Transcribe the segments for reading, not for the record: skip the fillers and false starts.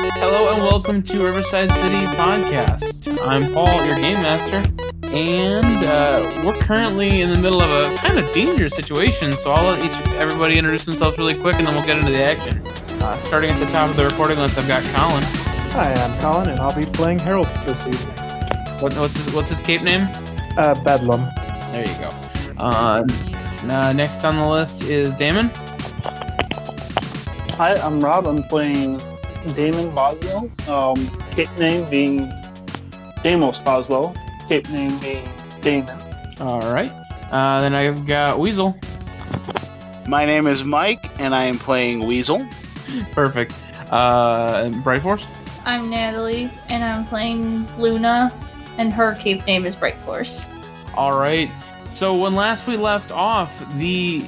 Hello and welcome to Riverside City Podcast. I'm Paul, your game master, and we're currently in the middle of a kind of dangerous situation, so I'll let everybody introduce themselves really quick and then we'll get into the action. Starting at the top of the recording list, I've got Colin. Hi, I'm Colin, and I'll be playing Harold this evening. What's his cape name? Bedlam. There you go. Next on the list is Damon. Hi, I'm Rob. I'm playing Damon Boswell. Cape name being Damos Boswell. Cape name being Damon. All right. Then I've got Weasel. My name is Mike, and I am playing Weasel. Perfect. Bright Force. I'm Natalie, and I'm playing Luna, and her cape name is Bright Force. All right. So when last we left off, the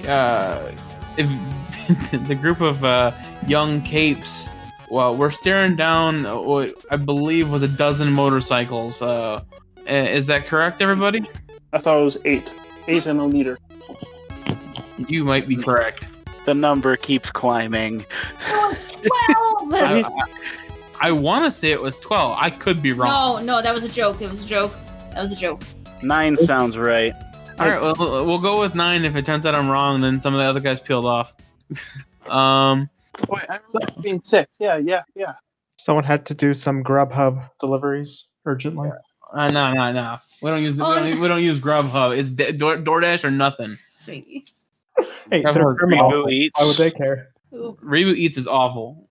group of young capes, well, we're staring down what I believe was a dozen motorcycles. Is that correct, everybody? I thought it was 8. 8 and a leader. You might be correct. The number keeps climbing. Well, I want to say it was 12. I could be wrong. no, that was a joke. It was a joke. That was a joke. 9 sounds right. All right, well, we'll go with 9. If it turns out I'm wrong, then some of the other guys peeled off. Wait, I remember it being 6. Yeah. Someone had to do some Grubhub deliveries urgently. No. We don't use we don't use Grubhub. It's DoorDash or nothing. Sweetie. Hey, Grubhub they're criminal. Reboot Eats. Why would they care? Ooh. Reboot Eats is awful.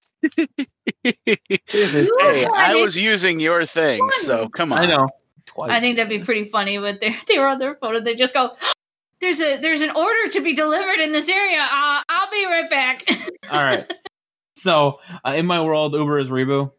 Hey, I was using your thing, so come on. I know. Twice. I think that'd be pretty funny, but they were on their phone and they just go, there's an order to be delivered in this area. I'll be right back. All right. So in my world, Uber is Reboot.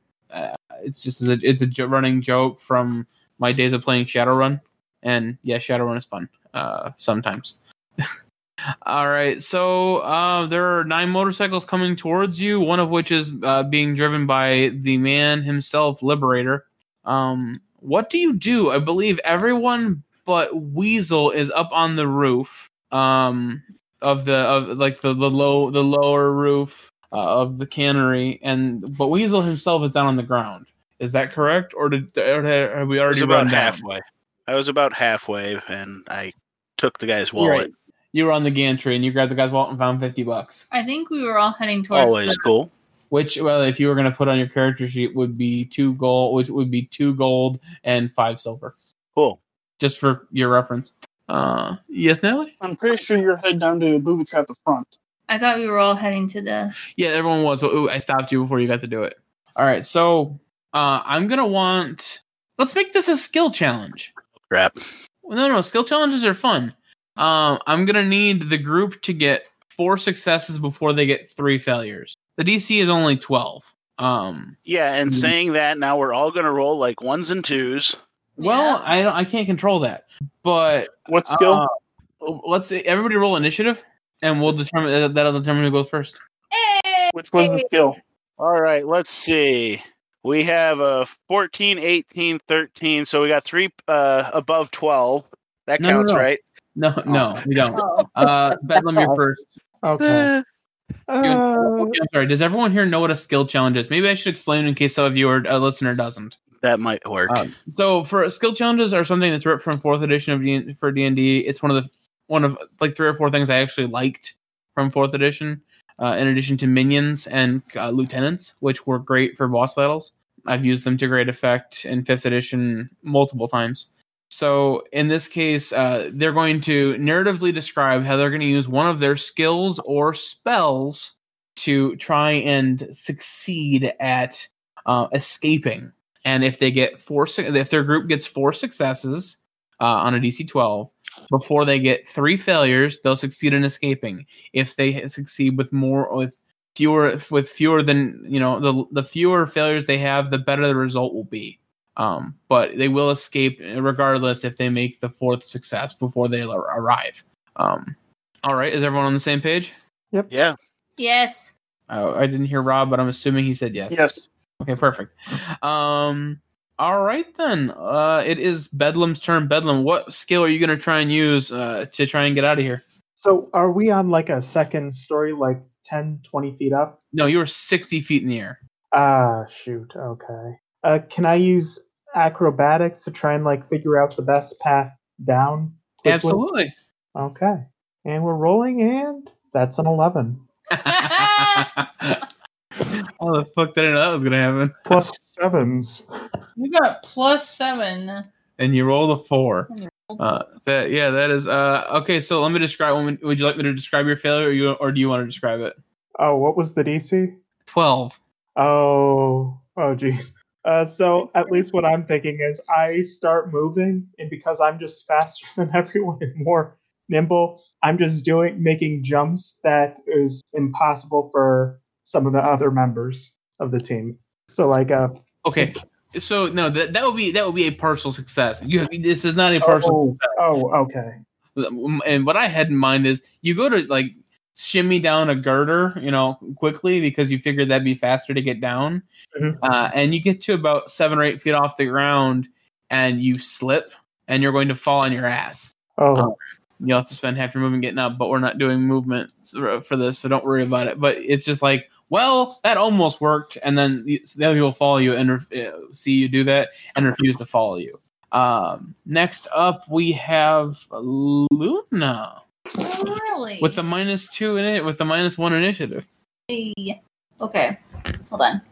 It's a running joke from my days of playing Shadowrun, and yeah, Shadowrun is fun sometimes. All right, so there are 9 motorcycles coming towards you, one of which is being driven by the man himself, Liberator. What do you do? I believe everyone but Weasel is up on the roof of the lower roof of the cannery, but Weasel himself is down on the ground. Is that correct, or have we already run halfway? I was about halfway, and I took the guy's wallet. Right. You were on the gantry, and you grabbed the guy's wallet and found $50. I think we were all heading towards Always cool. Which, well, if you were going to put on your character sheet, would be 2 gold, which would be 2 gold and 5 silver. Cool. Just for your reference. Yes, Natalie? I'm pretty sure you're heading down to Booby Trap the front. I thought we were all heading to the... Yeah, everyone was. But, I stopped you before you got to do it. All right, so I'm going to want... Let's make this a skill challenge. Crap. No, skill challenges are fun. I'm going to need the group to get 4 successes before they get 3 failures. The DC is only 12. Yeah, and saying that, now we're all going to roll like 1s and 2s. Well, I can't control that. But What skill? let's say everybody roll initiative, and we'll determine that'll determine who goes first. Which was the skill? All right, let's see. We have a 14, 18, 13, so we got 3 above 12. That counts, No. right? No, we don't. Oh. Bedlam, you're first. Okay. Okay, I'm sorry. Does everyone here know what a skill challenge is? Maybe I should explain in case some of you or a listener doesn't. That might work. So for skill challenges are something that's ripped from 4th edition of for D&D. It's one of like 3 or 4 things I actually liked from 4th edition. In addition to minions and lieutenants, which were great for boss battles. I've used them to great effect in 5th edition multiple times. So in this case, they're going to narratively describe how they're going to use one of their skills or spells to try and succeed at escaping. And if they get if their group gets 4 successes on a DC 12 before they get 3 failures, they'll succeed in escaping. If they succeed with fewer than the fewer failures they have, the better the result will be. But they will escape regardless if they make the 4th success before they arrive. All right, is everyone on the same page? Yep. Yeah. Yes. I didn't hear Rob, but I'm assuming he said yes. Yes. Okay, perfect. All right, then. It is Bedlam's turn. Bedlam, what skill are you going to try and use to try and get out of here? So are we on like a second story, like 10, 20 feet up? No, you were 60 feet in the air. Shoot. Okay. Can I use acrobatics to try and figure out the best path down quickly? Absolutely. Okay. And we're rolling, and that's an 11. How the fuck did I know that was gonna happen? Plus 7s. You got +7. And you rolled a 4. And you That is okay. So let me describe. Would you like me to describe your failure, or do you want to describe it? Oh, what was the DC? 12. Oh, geez. So at least what I'm thinking is I start moving, and because I'm just faster than everyone and more nimble, I'm just making jumps that is impossible for some of the other members of the team. So Okay. So no, that would be a partial success. This is not a partial success. Oh, okay. And what I had in mind is you go to shimmy down a girder, quickly because you figured that'd be faster to get down. Mhm. And you get to about 7 or 8 feet off the ground and you slip and you're going to fall on your ass. Oh, You'll have to spend half your movement getting up, but we're not doing movements for this, so don't worry about it. But it's just well, that almost worked, and then people follow you and see you do that and refuse to follow you. Next up, we have Luna Really? with the -2 in it, with the -1 initiative. Hey. Okay. Hold on.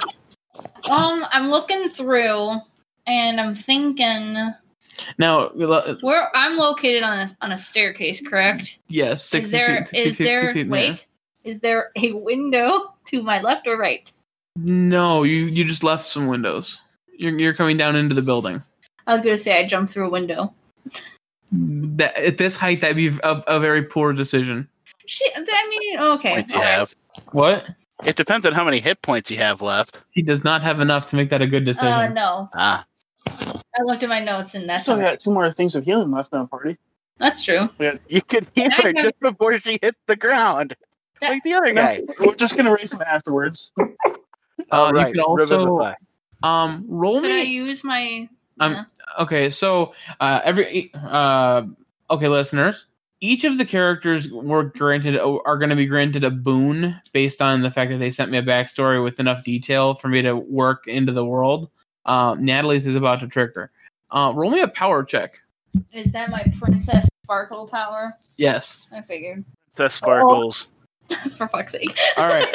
I'm looking through, and I'm thinking. Now, I'm located on a staircase, correct? yes, 60 feet. 60 Is feet, there 60 feet in the air. wait? Is there a window to my left or right? No, you just left some windows. You're coming down into the building. I was gonna say I jumped through a window. That at this height, that'd be a very poor decision. Okay. Points you all right. have. What? It depends on how many hit points you have left. He does not have enough to make that a good decision. No. Ah, I looked at my notes and that's Still got 2 more things of healing left in the party. That's true. you can hear I her have- just before she hits the ground, like the other guy. We're just gonna raise them afterwards. You can also roll Could I me. use my? Okay, so okay, listeners. Each of the characters are going to be granted a boon based on the fact that they sent me a backstory with enough detail for me to work into the world. Natalie's is about to trigger. Roll me a power check. Is that my Princess Sparkle power? Yes. I figured. The sparkles. For fuck's sake. All right.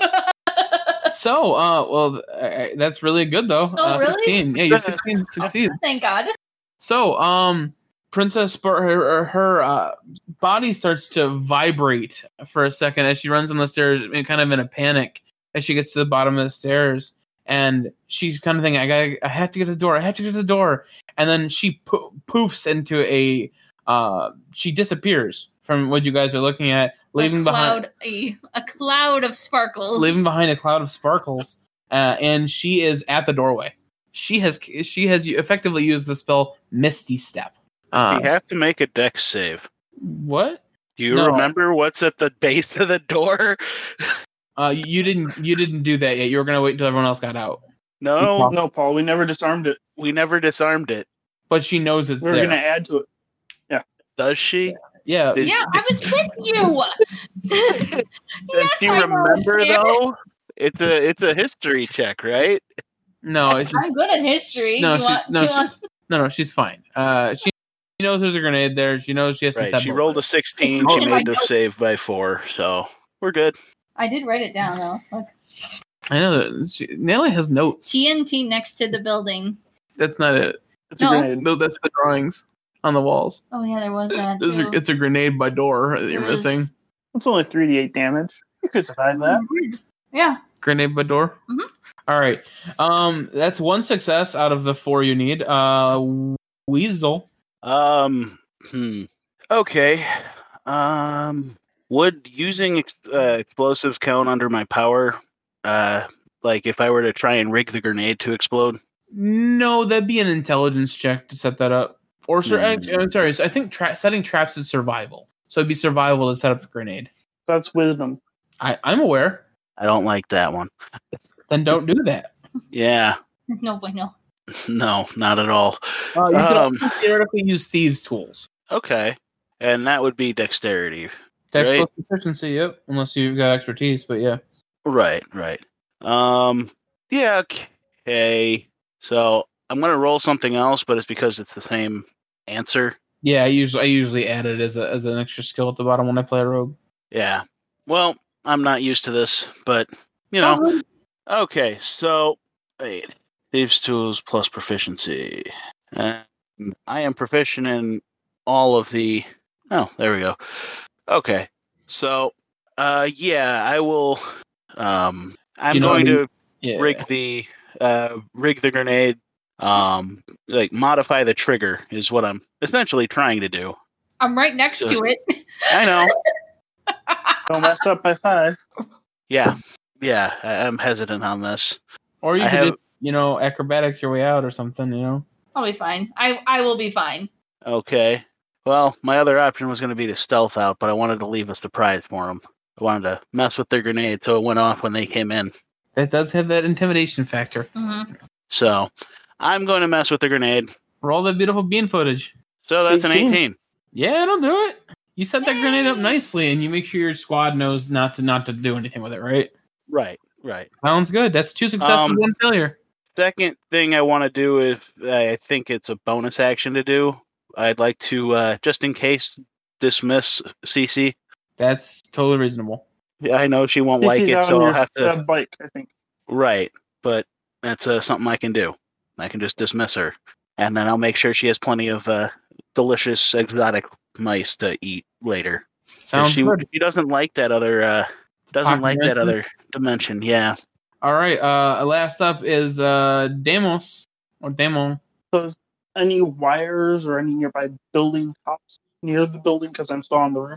So, that's really good though. Oh, really? 16. Yeah, you 16 succeeds. Thank God. So, Princess her body starts to vibrate for a second as she runs on the stairs, kind of in a panic as she gets to the bottom of the stairs, and she's kind of thinking, "I have to get to the door. I have to get to the door." And then she poofs into she disappears from what you guys are looking at, leaving behind a cloud of sparkles. leaving behind a cloud of sparkles, and she is at the doorway. She has effectively used the spell Misty Step. You have to make a dex save. What? Do you No. remember what's at the base of the door? You didn't do that yet. You were gonna wait until everyone else got out. No, No, Paul, we never disarmed it. we never disarmed it. But she knows it's We're there. gonna add to it. Does she? Yeah. Did- Yeah, I was with you. Does Yes, she I know remember it, Jared. though? It's a history check, right? No, it's just I'm good at history. No, do you want, no, do you want- no. She's fine. She knows there's a grenade there. She knows she has to Right. step. She over rolled it. a 16. It's She in my made the notes. save by 4, so we're good. I did write it down though. Look. I know that Nelly has notes. TNT next to the building. That's not it. It's a No. grenade. No, that's the drawings on the walls. Oh yeah, there was that. There's too. it's a grenade by door that you're There is. missing. It's only 3d8 damage. You could survive that. Yeah. Grenade by door. Mhm. All right. That's one success out of the 4 you need. Weasel. Okay. Would using explosives count under my power? Like if I were to try and rig the grenade to explode? No, that'd be an intelligence check to set that up. Or I'm sorry. So I think setting traps is survival. So it'd be survival to set up a grenade. That's wisdom. I'm aware. I don't like that one. Then don't do that. Yeah. No bueno. No, not at all. You can also theoretically use thieves' tools. Okay. And that would be dexterity. Dex Right. plus proficiency, yep. Unless you've got expertise, but yeah. Right. Yeah, okay. So I'm gonna roll something else, but it's because it's the same answer. Yeah, I usually add it as an extra skill at the bottom when I play a rogue. Yeah. Well, I'm not used to this, but It's all good. Okay, so wait. Thieves' tools plus proficiency. I am proficient in all of the. Oh, there we go. Okay, so yeah, I will. I'm going to rig the grenade. Like modify the trigger is what I'm essentially trying to do. I'm right next to it. I know. Don't mess up by 5. Yeah, I'm hesitant on this. Or you could acrobatics your way out or something. I'll be fine. I will be fine. Okay. Well, my other option was going to be to stealth out, but I wanted to leave a surprise for them. I wanted to mess with their grenade so it went off when they came in. That does have that intimidation factor. Mm-hmm. So I'm going to mess with the grenade. Roll that beautiful bean footage. So that's an 18. Yeah, it'll do it. You set that grenade up nicely, and you make sure your squad knows not to do anything with it, right? Right. Sounds good. That's 2 successes, 1 failure. Second thing I want to do is, I think it's a bonus action to do. I'd like to, just in case, dismiss CC. That's totally reasonable. Yeah, I know she won't like it, so I'll have to. Bike, I think. Right, but that's something I can do. I can just dismiss her, and then I'll make sure she has plenty of delicious exotic mice to eat later. Sounds good. She doesn't like that other. Dimension. Yeah. All right. Last up is Demos or Demon. So, is any wires or any nearby building tops near the building? Because I'm still on the roof.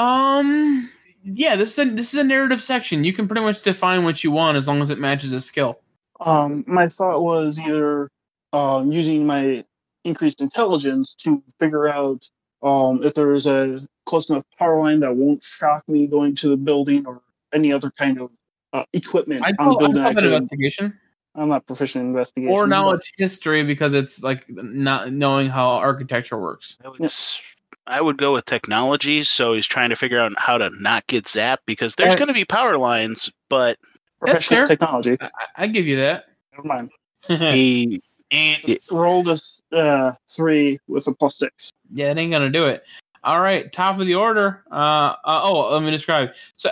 Yeah. This is a narrative section. You can pretty much define what you want as long as it matches a skill. My thought was either using my increased intelligence to figure out if there's a close enough power line that won't shock me going to the building, or any other kind of equipment on the building. I'd call it investigation. I'm not proficient in investigation. Or knowledge history, because it's like not knowing how architecture works. I would go with technologies, so he's trying to figure out how to not get zapped, because there's going to be power lines, but... That's fair. Technology. I give you that. Never mind. He rolled a 3 with a +6. Yeah, it ain't going to do it. All right, top of the order. Let me describe. So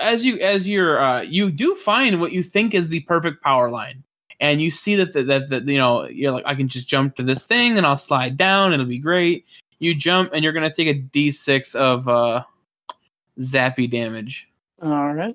you do find what you think is the perfect power line, and you see that you're like, I can just jump to this thing and I'll slide down. It'll be great. You jump and you're gonna take a D6 of zappy damage. All right.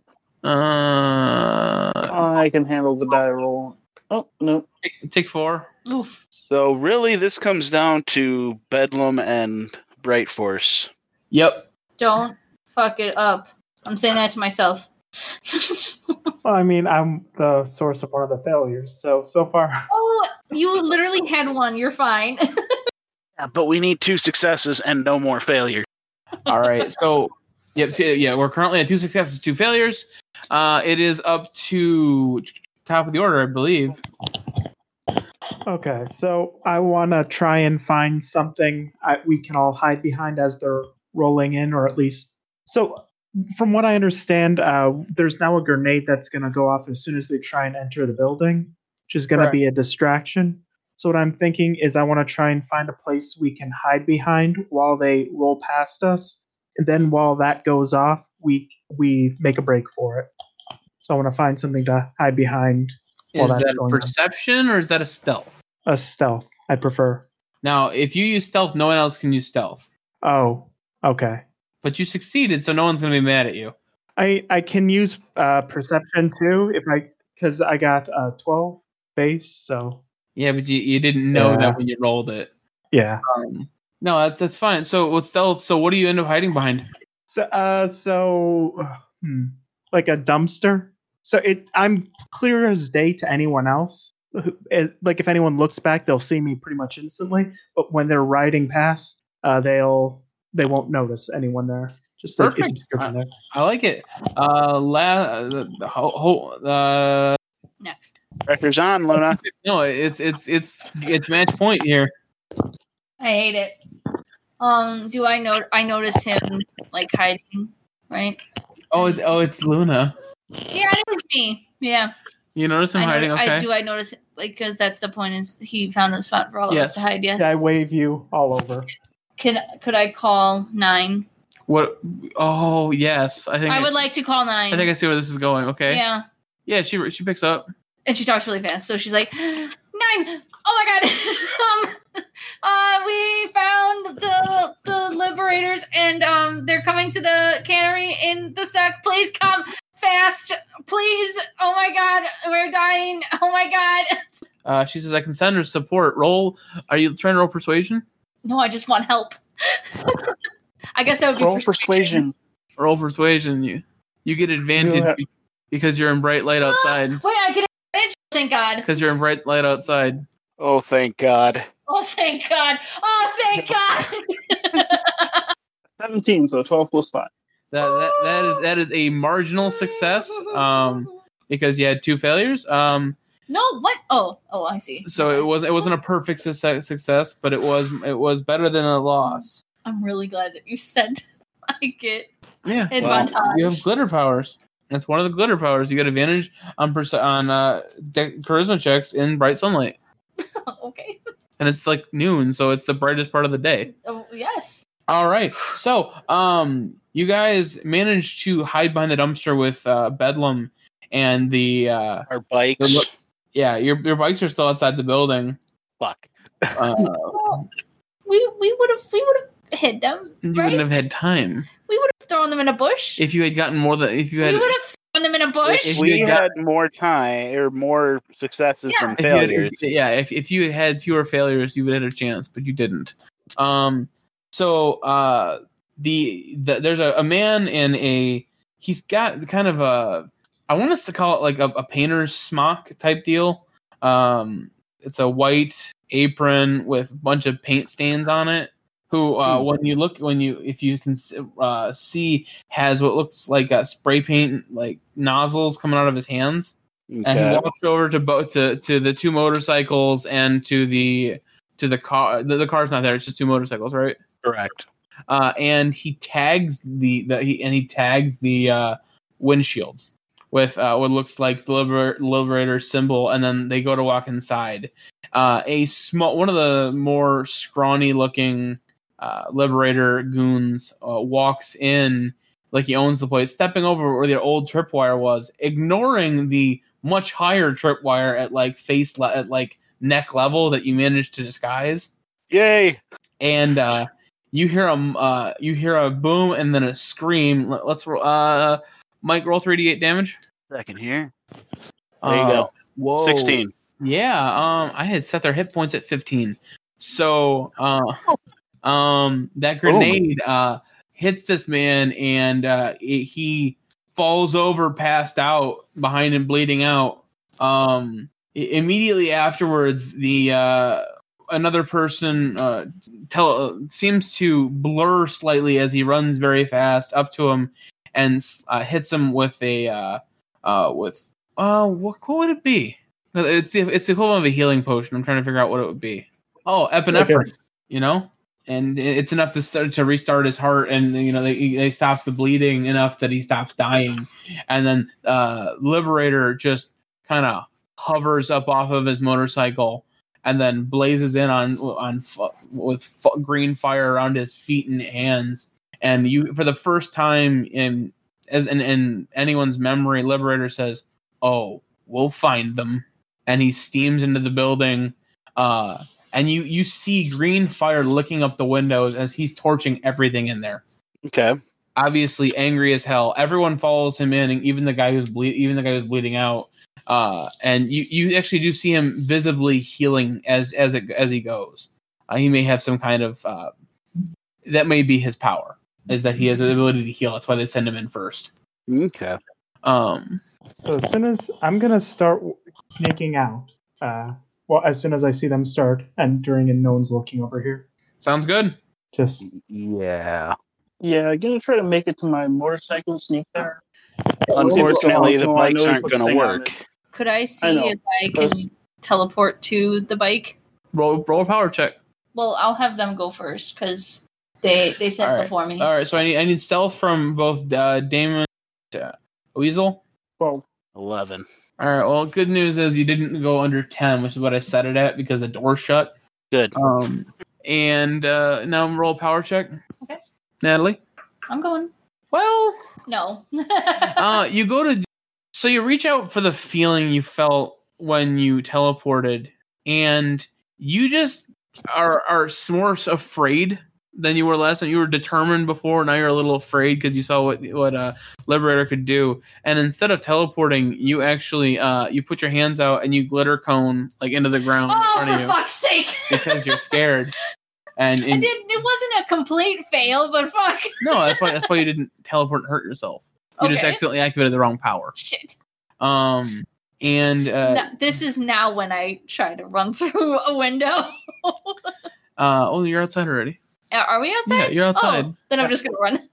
I can handle the die roll. Oh no. Take 4. Oof. So really, this comes down to Bedlam and Bright Force. Yep. Don't fuck it up. I'm saying that to myself. Well, I mean, I'm the source of one of the failures, so far. Oh, you literally had 1. You're fine. Yeah, but we need 2 successes and no more failure. All right. So, we're currently at 2 successes, 2 failures. It is up to top of the order, I believe. Okay, so I want to try and find something we can all hide behind as they're rolling in, or at least... So, from what I understand, there's now a grenade that's going to go off as soon as they try and enter the building, which is going to be a distraction. So what I'm thinking is I want to try and find a place we can hide behind while they roll past us, and then while that goes off, we make a break for it. So I want to find something to hide behind. Is that a perception or is that a stealth? A stealth, I prefer. Now, if you use stealth, no one else can use stealth. Oh, okay. But you succeeded, so no one's going to be mad at you. I can use perception too because I got 12 base. So yeah, but you didn't know that when you rolled it. Yeah. No, that's fine. So with stealth, so what do you end up hiding behind? So like a dumpster. So I'm clear as day to anyone else. Like if anyone looks back, they'll see me pretty much instantly. But when they're riding past, they won't notice anyone there. Just like perfect. It's description there. I like it. Next. Pressure's on, Luna. No, it's match point here. I hate it. Do I notice him like hiding, right? Oh, it's Luna. Yeah, it was me. Yeah. You notice him hiding? Okay. I notice, like, because that's the point, is he found a spot for all of us to hide. Yes. Yeah, I wave you all over. Could I call 9? What? Oh, yes. I would like to call 9. I think I see where this is going. Okay. Yeah. Yeah, she picks up. And she talks really fast, so she's like, 9! Oh my god! We found the liberators, and they're coming to the cannery in the sec. Please come fast, please! Oh my god, we're dying! Oh my god! She says, "I can send her support. Roll. Are you trying to roll persuasion? No, I just want help. I guess that would be Roll persuasion. Roll persuasion. You get advantage because you're in bright light outside. Wait, I get advantage. Thank God. Because you're in bright light outside. Oh, thank God. Oh, thank God. Oh, thank God. 17, so 12 plus 5. That is a marginal success. Because you had 2 failures. No, what? Oh, I see. So it wasn't a perfect success, but it was better than a loss. I'm really glad that you said I get advantage. You have glitter powers. That's one of the glitter powers. You get advantage on charisma checks in bright sunlight. Okay. And it's like noon, so it's the brightest part of the day. Oh, yes. All right. So, you guys managed to hide behind the dumpster with Bedlam and our bikes. Your bikes are still outside the building. Fuck. We would have hit them. You right? wouldn't have had time. We would have thrown them in a bush. If you had gotten more than we would have thrown them in a bush. If we had more time or more successes than failures. If you had fewer failures, you would have had a chance, but you didn't. So there's a man in he's got kind of a, I want us to call it like a painter's smock type deal. It's a white apron with a bunch of paint stains on it. Who, if you can see, has what looks like spray paint like nozzles coming out of his hands, and he walks over to the 2 motorcycles and to the car. The car's not there; it's just 2 motorcycles, right? Correct. And he tags the windshields with what looks like the Liberator symbol, and then they go to walk inside. One of the more scrawny looking Liberator goons walks in like he owns the place, stepping over where the old tripwire was, ignoring the much higher tripwire at like at like neck level that you managed to disguise. Yay! And you hear a boom and then a scream. Let's roll. Mike, roll 3d8 damage. Second here. There you go. Whoa. 16. Yeah. I had set their hit points at 15. So that grenade hits this man, and he falls over, passed out, behind him, bleeding out. Immediately afterwards, another person seems to blur slightly as he runs very fast up to him and hits him with what would it be? It's the equivalent of a healing potion. I'm trying to figure out what it would be. Oh, epinephrine. Okay. And it's enough to restart his heart, and they stop the bleeding enough that he stops dying, and then Liberator just kind of hovers up off of his motorcycle, and then blazes in with green fire around his feet and hands, and you, for the first time in anyone's memory, Liberator says, "Oh, we'll find them," and he steams into the building. And you see green fire licking up the windows as he's torching everything in there. Okay. Obviously angry as hell. Everyone follows him in, and even the guy who's bleeding out. And you actually do see him visibly healing as he goes. He may have some kind of that may be his power, is that he has the ability to heal. That's why they send him in first. Okay. So as soon as I'm gonna start sneaking out. As soon as I see them start entering and no one's looking over here. Sounds good. Just yeah. Yeah, I'm gonna try to make it to my motorcycle, sneak there. Unfortunately, the bikes aren't gonna work. Could I see if I can teleport to the bike? Roll a power check. Well, I'll have them go first because they said before me. All right, so I need stealth from both Damon and Weasel. 12. 11. All right. Well, good news is you didn't go under 10, which is what I set it at because the door's shut. Good. And now roll power check. Okay. Natalie. I'm going. Well, No. you go to. So you reach out for the feeling you felt when you teleported, and you just are more afraid than you were last time. You were determined before, now you're a little afraid because you saw what Liberator could do. And instead of teleporting, you actually you put your hands out and you glitter cone like into the ground in front of for you fuck's sake! because you're scared. And It wasn't a complete fail, but fuck. no, that's why you didn't teleport and hurt yourself. You just Okay. accidentally activated the wrong power. Shit. And This is now when I try to run through a window. you're outside already. Are we outside? Yeah, you're outside. Oh, then I'm just gonna run.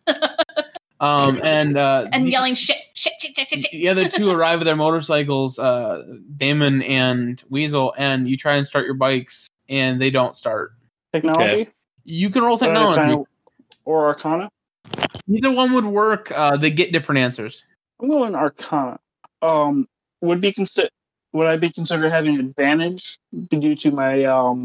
And Yelling shit. the other two arrive with their motorcycles, Damon and Weasel, and you try and start your bikes, and they don't start. Technology? Okay. You can roll technology. Or Arcana? Either one would work. They get different answers. I'm going Arcana. Would I be considered having advantage due to my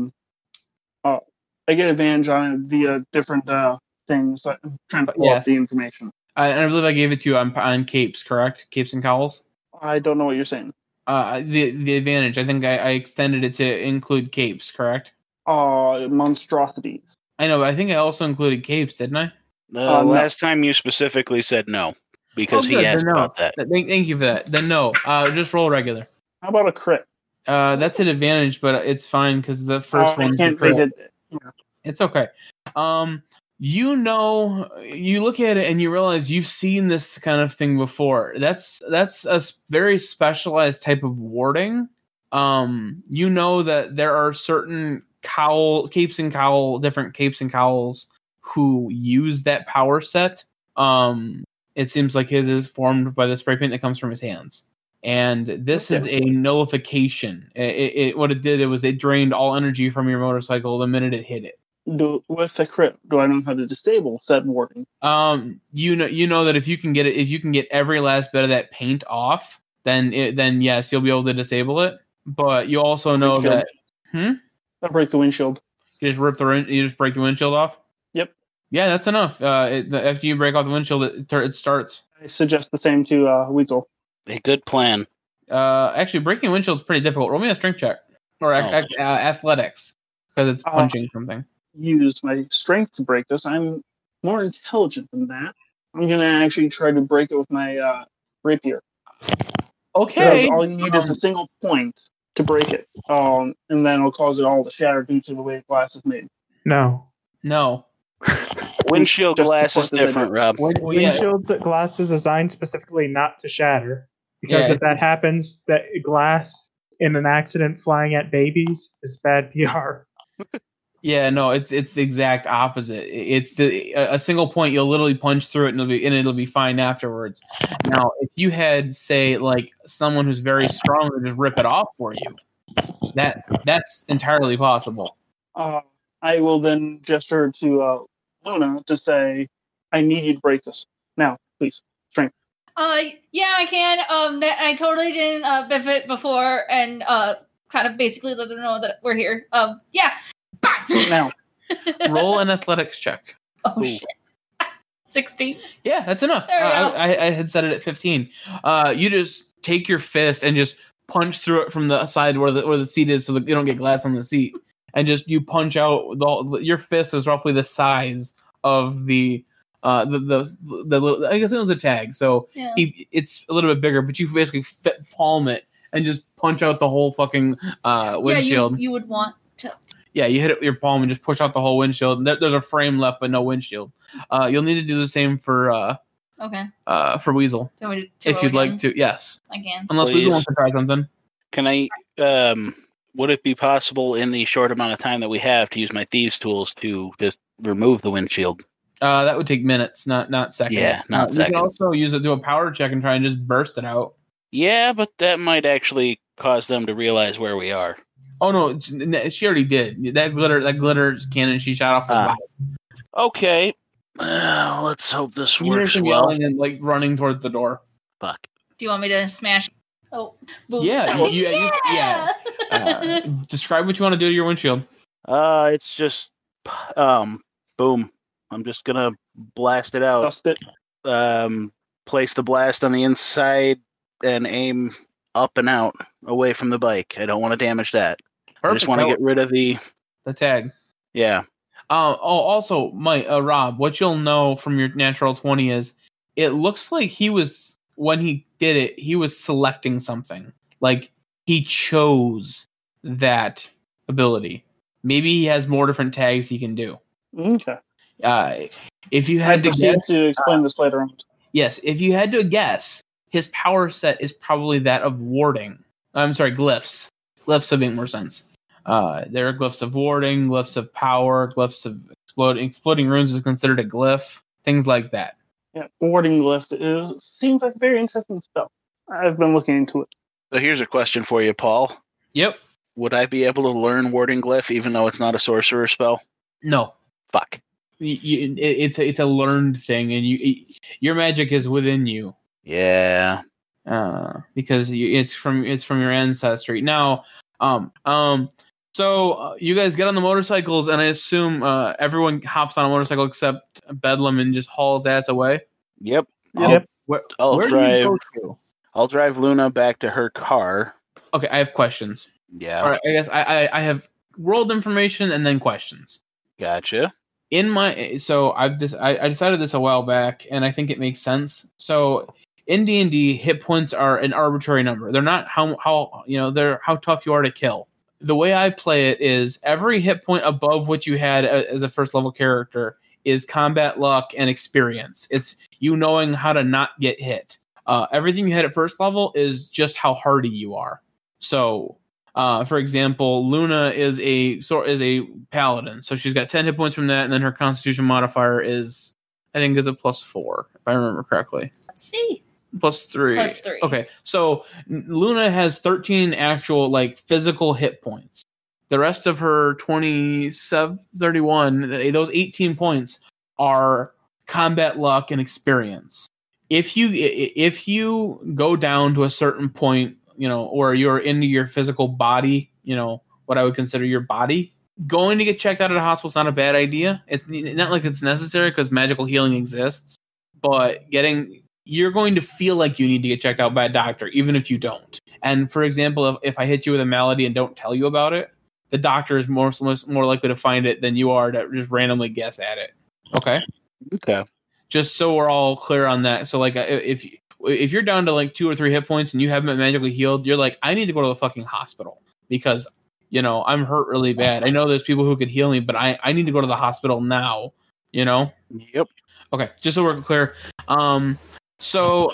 I get advantage on it via different things. So I'm trying to pull up Yes. the information. I believe I gave it to you on capes, correct? Capes and cowls. I don't know what you're saying. The advantage. I think I extended it to include capes, correct? Monstrosities. I know, but I think I also included capes, didn't I? No. Last time you specifically said no because good, he asked then no. about that. Thank you for that. Then no. Just roll regular. How about a crit? That's an advantage, but it's fine because the first I one. can't make it. It's okay. You look at it and you realize you've seen this kind of thing before. That's a very specialized type of warding. You know that there are certain different capes and cowls who use that power set. It seems like his is formed by the spray paint that comes from his hands. And this is a nullification. What it did, it drained all energy from your motorcycle the minute it hit it. With a crit, do I know how to disable said warding? You know that if you can get every last bit of that paint off, then yes, you'll be able to disable it. But you also know that I'll break the windshield. you just break the windshield off. Yep. Yeah, that's enough. After you break off the windshield, it starts. I suggest the same to Weasel. A good plan. Actually, breaking a windshield is pretty difficult. Roll me a strength check or athletics because it's punching something. Use my strength to break this. I'm more intelligent than that. I'm gonna actually try to break it with my rapier. Okay. Because all you need is a single point to break it, and then it'll cause it all to shatter due to the way glass is made. No. Windshield Just glass is support the different, Rob. Windshield glass is designed specifically not to shatter. Because if that happens, that glass in an accident flying at babies is bad PR. Yeah, no, it's the exact opposite. It's a single point. You'll literally punch through it, and it'll be fine afterwards. Now, if you had, say, like someone who's very strong to just rip it off for you, that's entirely possible. I will then gesture to Luna to say, "I need you to break this now, please." Strength. Yeah, I can. I totally didn't biff it before, and kind of basically let them know that we're here. Yeah. Now. Roll an athletics check. Oh shit. 16. Yeah, that's enough. There we go. I had set it at 15. You just take your fist and just punch through it from the side where the seat is, so that you don't get glass on the seat, and just you punch out your fist is roughly the size of the little, I guess it was a tag, so Yeah. it's a little bit bigger, but you basically palm it and just punch out the whole fucking windshield. Yeah, you would want to. Yeah, you hit it with your palm and just push out the whole windshield. There's a frame left, but no windshield. You'll need to do the same for Weasel, Do you want me to if roll you'd like again? to. Yes, Again. unless Please. Weasel wants to try something. Can I? Would it be possible in the short amount of time that we have to use my thieves' tools to just remove the windshield? That would take minutes, not seconds. Yeah, not You can seconds. also use it, do a power check, and try and just burst it out. Yeah, but that might actually cause them to realize where we are. Oh no, she already did. That glitter cannon she shot off was loud. Okay. Let's hope this You hear works some well. yelling and like running towards the door. Fuck. Do you want me to smash Oh, boom. Yeah. Describe what you want to do to your windshield. It's just boom. I'm just gonna blast it out. Dust it. Place the blast on the inside and aim up and out away from the bike. I don't want to damage that. I just want to get rid of the tag. Yeah. Also, Rob, what you'll know from your natural 20 is it looks like when he did it, he was selecting something. Like he chose that ability. Maybe he has more different tags he can do. Okay. If you had to guess, to explain this later on. Yes, if you had to guess, his power set is probably that of warding. I'm sorry, glyphs. Glyphs would make more sense. There are glyphs of warding, glyphs of power, glyphs of exploding. Exploding runes is considered a glyph. Things like that. Yeah, warding glyph seems like a very interesting spell. I've been looking into it. So here's a question for you, Paul. Yep. Would I be able to learn warding glyph even though it's not a sorcerer spell? No. Fuck. It's a learned thing, and your magic is within you. Yeah. Because it's from your ancestry. Now, so you guys get on the motorcycles, and I assume everyone hops on a motorcycle except Bedlam and just hauls ass away. Yep. Where I'll drive. Do you go to? I'll drive Luna back to her car. Okay, I have questions. Yeah. All right, I guess I have rolled information and then questions. Gotcha. I decided this a while back, and I think it makes sense. So in D&D, hit points are an arbitrary number. They're not they're how tough you are to kill. The way I play it is every hit point above what you had as a first level character is combat luck and experience. It's you knowing how to not get hit. Everything you had at first level is just how hardy you are. So, for example, Luna is a paladin, so she's got 10 hit points from that, and then her Constitution modifier is a +4, if I remember correctly. Let's see. +3. +3. Okay, so Luna has 13 actual physical hit points. The rest of her 31, those 18 points are combat luck and experience. If you go down to a certain point, or you're into your physical body, what I would consider your body, going to get checked out at a hospital is not a bad idea. It's not like it's necessary because magical healing exists, but you're going to feel like you need to get checked out by a doctor, even if you don't. And for example, if I hit you with a malady and don't tell you about it, the doctor is more likely to find it than you are to just randomly guess at it. Okay. Okay. Just so we're all clear on that. So if you're down to 2 or 3 hit points and you haven't been magically healed, you're like, I need to go to the fucking hospital because, I'm hurt really bad. I know there's people who could heal me, but I need to go to the hospital now, Yep. Okay. Just so we're clear. So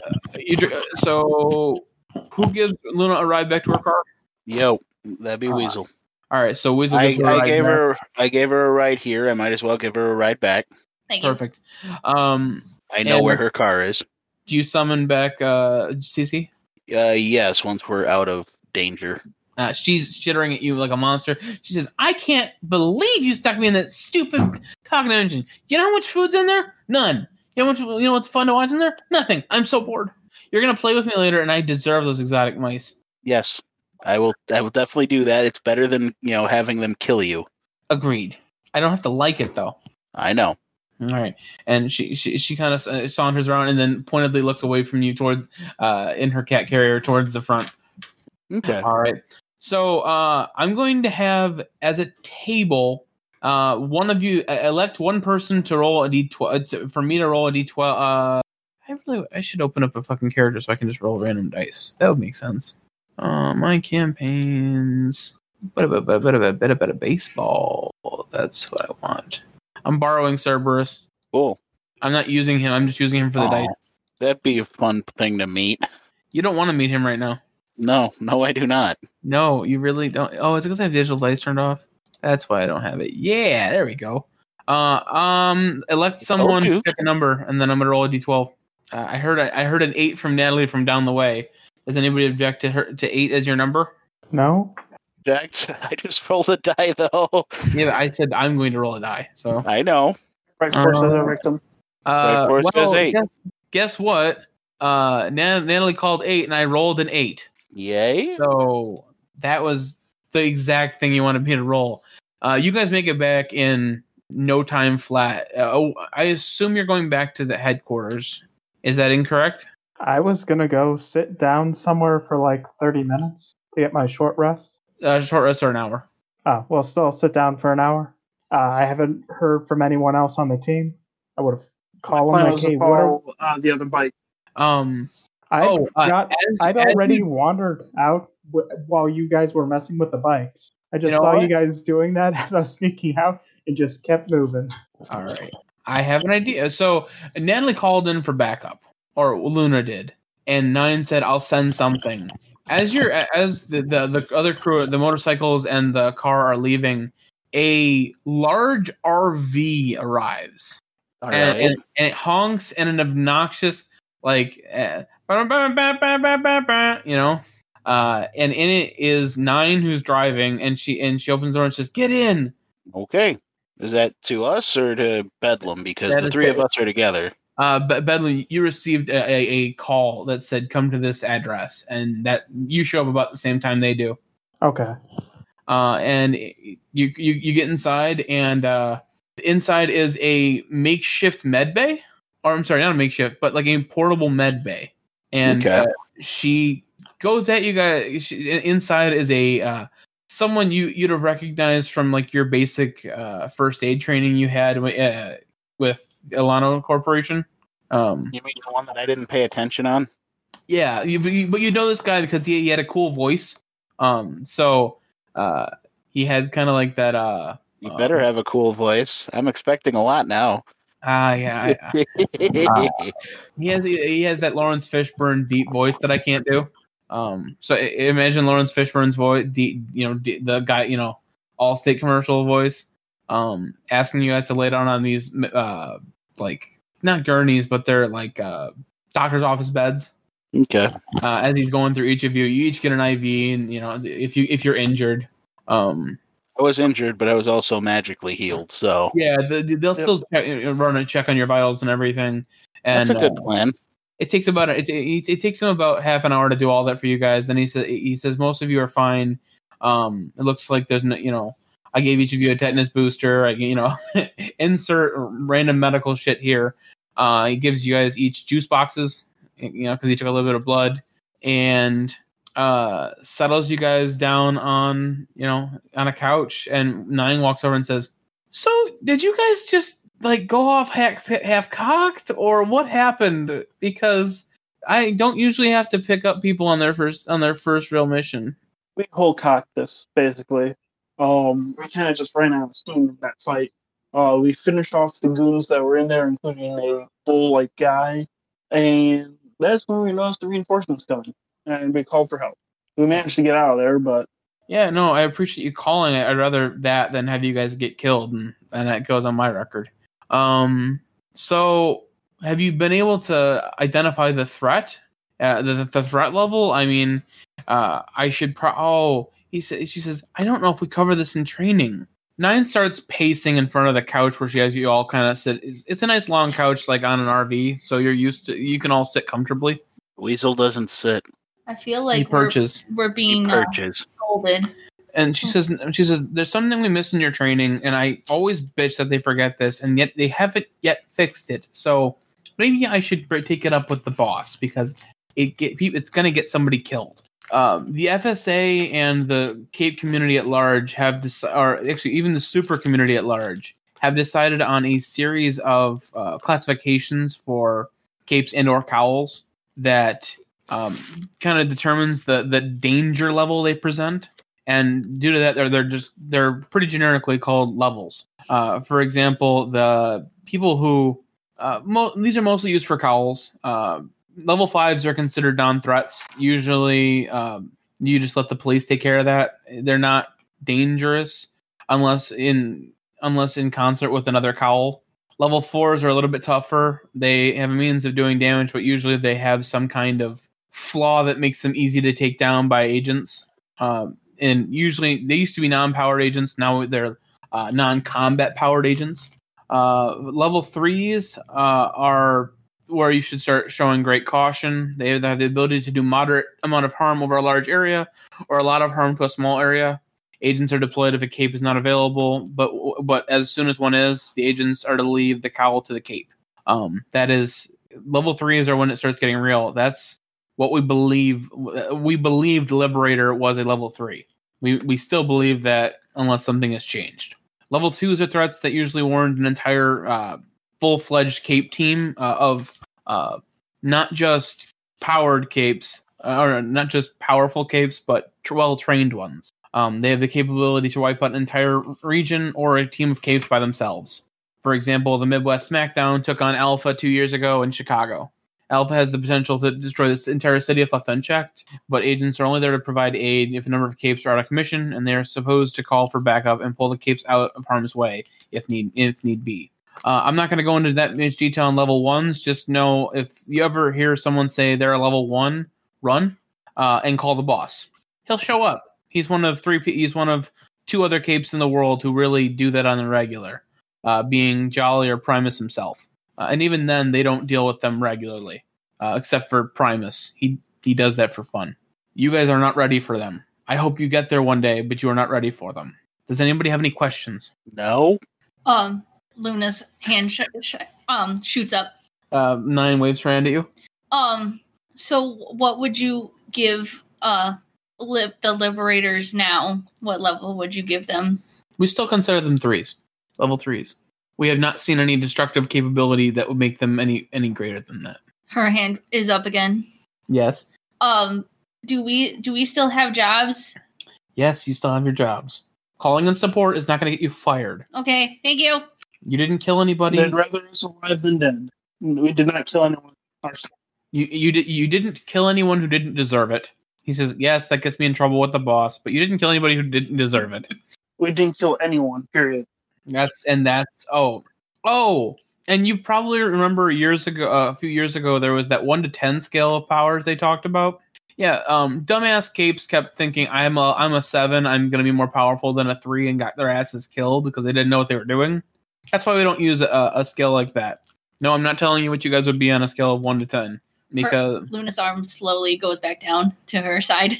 who gives Luna a ride back to her car? Yo, that'd be Weasel. All right. So Weasel gives I gave her a ride here. I might as well give her a ride back. Thank you. Perfect. I know where her car is. Do you summon back Cece? Yes, once we're out of danger. She's chittering at you like a monster. She says, I can't believe you stuck me in that stupid cognitive engine. You know how much food's in there? None. You know what's fun to watch in there? Nothing. I'm so bored. You're going to play with me later, and I deserve those exotic mice. Yes, I will definitely do that. It's better than, having them kill you. Agreed. I don't have to like it, though. I know. All right. And she kind of saunters around and then pointedly looks away from you towards, in her cat carrier, towards the front. Okay. All right. So I'm going to have, as a table, one of you elect one person to roll a d12, for me to roll a d12. I should open up a fucking character so I can just roll random dice. That would make sense. My campaigns. Bit baseball. That's what I want. I'm borrowing Cerberus. Cool. I'm not using him. I'm just using him for the dice. That'd be a fun thing to meet. You don't want to meet him right now. No, I do not. No, you really don't. Oh, is it because I have digital dice turned off? That's why I don't have it. Yeah, there we go. Elect someone, pick a number, and then I'm gonna roll a d12. I heard an 8 from Natalie from down the way. Does anybody object to 8 as your number? No. Jax, I just rolled a die though. Yeah, but I said I'm going to roll a die. So I know. Right force says a victim. Right force says 8. Guess what? Natalie called 8, and I rolled an 8. Yay. So that was the exact thing you wanted me to roll. You guys make it back in no time flat. I assume you're going back to the headquarters. Is that incorrect? I was gonna go sit down somewhere for like 30 minutes to get my short rest. Short rest or an hour. Oh, well, still sit down for an hour. I haven't heard from anyone else on the team. I would have called them Mine like, was to hey, what are... follow the other bike. I'd already wandered out while you guys were messing with the bikes. I just saw you guys doing that as I was sneaking out and just kept moving. All right. I have an idea. So Natalie called in for backup, or Luna did, and Nine said, "I'll send something." As the other crew, the motorcycles and the car are leaving, a large RV arrives, and it honks in an obnoxious and in it is Nine, who's driving, and she opens the door and says, "Get in." Okay. Is that to us or to Bedlam? Because That the is three of to- us are together. Bedlam, you received a call that said, "Come to this address," and that you show up about the same time they do. Okay. And you get inside, and inside is a makeshift med bay, or I'm sorry, not a makeshift, but like a portable med bay. And she goes at you guys. Inside is a someone you'd have recognized from like your basic first aid training you had with Ilano Corporation. You mean the one that I didn't pay attention on? Yeah, but you know this guy because he had a cool voice. So he had kind of like that. You better have a cool voice. I'm expecting a lot now. Yeah. He has that Lawrence Fishburne deep voice that I can't do. So imagine Lawrence Fishburne's voice, the guy, Allstate commercial voice, asking you guys to lay down on these, like not gurneys, but they're like doctor's office beds. Okay. As he's going through each of you, you each get an IV, and if you're injured. I was injured, but I was also magically healed. So yeah, they'll still run a check on your vitals and everything. And that's a good plan. It takes him about half an hour to do all that for you guys. Then he says most of you are fine. It looks like there's no, I gave each of you a tetanus booster. Insert random medical shit here. He gives you guys each juice boxes, because he took a little bit of blood, and settles you guys down on a couch. And Nine walks over and says, "So did you guys just like go off half cocked, or what happened? Because I don't usually have to pick up people on their first real mission." We whole cocked this basically. We kind of just ran out of steam in that fight. We finished off the goons that were in there, including a bull-like guy, and that's when we noticed the reinforcements coming, and we called for help. We managed to get out of there, but yeah, no, I appreciate you calling it. I'd rather that than have you guys get killed, and that goes on my record. So have you been able to identify the threat, the threat level? I mean, I should she says, "I don't know if we cover this in training." Nine starts pacing in front of the couch where she has you all kind of sit. It's a nice long couch, like on an RV, so you can all sit comfortably. Weasel doesn't sit. I feel like he perches. We're being scolded. And she says, "There's something we missed in your training, and I always bitch that they forget this, and yet they haven't yet fixed it. So maybe I should take it up with the boss, because it's going to get somebody killed." The FSA and the Cape community at large or actually even the super community at large, have decided on a series of classifications for Capes and/or Cowls that kind of determines the danger level they present. And due to that, they're pretty generically called levels. For example, the people who these are mostly used for Cowls. Level 5s are considered non-threats. Usually, you just let the police take care of that. They're not dangerous unless in concert with another Cowl. Level 4s are a little bit tougher. They have a means of doing damage, but usually they have some kind of flaw that makes them easy to take down by agents. And usually they used to be non-powered agents. Now they're non-combat powered agents. Level 3s are where you should start showing great caution. They have the ability to do moderate amount of harm over a large area or a lot of harm to a small area. Agents are deployed if a cape is not available, but as soon as one is, the agents are to leave the cowl to the cape. That is, level 3s are when it starts getting real. That's what we believe. We believed Liberator was a level 3. We still believe that unless something has changed. Level 2s are threats that usually warrant an entire full-fledged cape team of not just powered capes, or not just powerful capes, but well-trained ones. They have the capability to wipe out an entire region or a team of capes by themselves. For example, the Midwest SmackDown took on Alpha 2 years ago in Chicago. Alpha has the potential to destroy this entire city if left unchecked, but agents are only there to provide aid if a number of capes are out of commission, and they are supposed to call for backup and pull the capes out of harm's way if need be. I'm not going to go into that much detail on level 1s. Just know if you ever hear someone say they're a level 1, run and call the boss. He'll show up. He's one of 2 other capes in the world who really do that on the regular, being Jolly or Primus himself. And even then, they don't deal with them regularly, except for Primus. He does that for fun. You guys are not ready for them. I hope you get there one day, but you are not ready for them. Does anybody have any questions? No. Luna's hand shoots up. 9 waves her hand at you. So what would you give the Liberators now? What level would you give them? We still consider them 3s, level 3s. We have not seen any destructive capability that would make them any greater than that. Her hand is up again. Yes. Do we still have jobs? Yes, you still have your jobs. Calling in support is not going to get you fired. Okay, thank you. You didn't kill anybody. They'd rather us alive than dead. We did not kill anyone ourselves. You didn't kill anyone who didn't deserve it. He says, yes, that gets me in trouble with the boss, but you didn't kill anybody who didn't deserve it. We didn't kill anyone, period. And you probably remember a few years ago, there was that 1 to 10 scale of powers they talked about. Yeah, dumbass capes kept thinking I'm a 7, I'm going to be more powerful than a 3, and got their asses killed because they didn't know what they were doing. That's why we don't use a scale like that. No, I'm not telling you what you guys would be on a scale of 1 to 10. Because Luna's arm slowly goes back down to her side.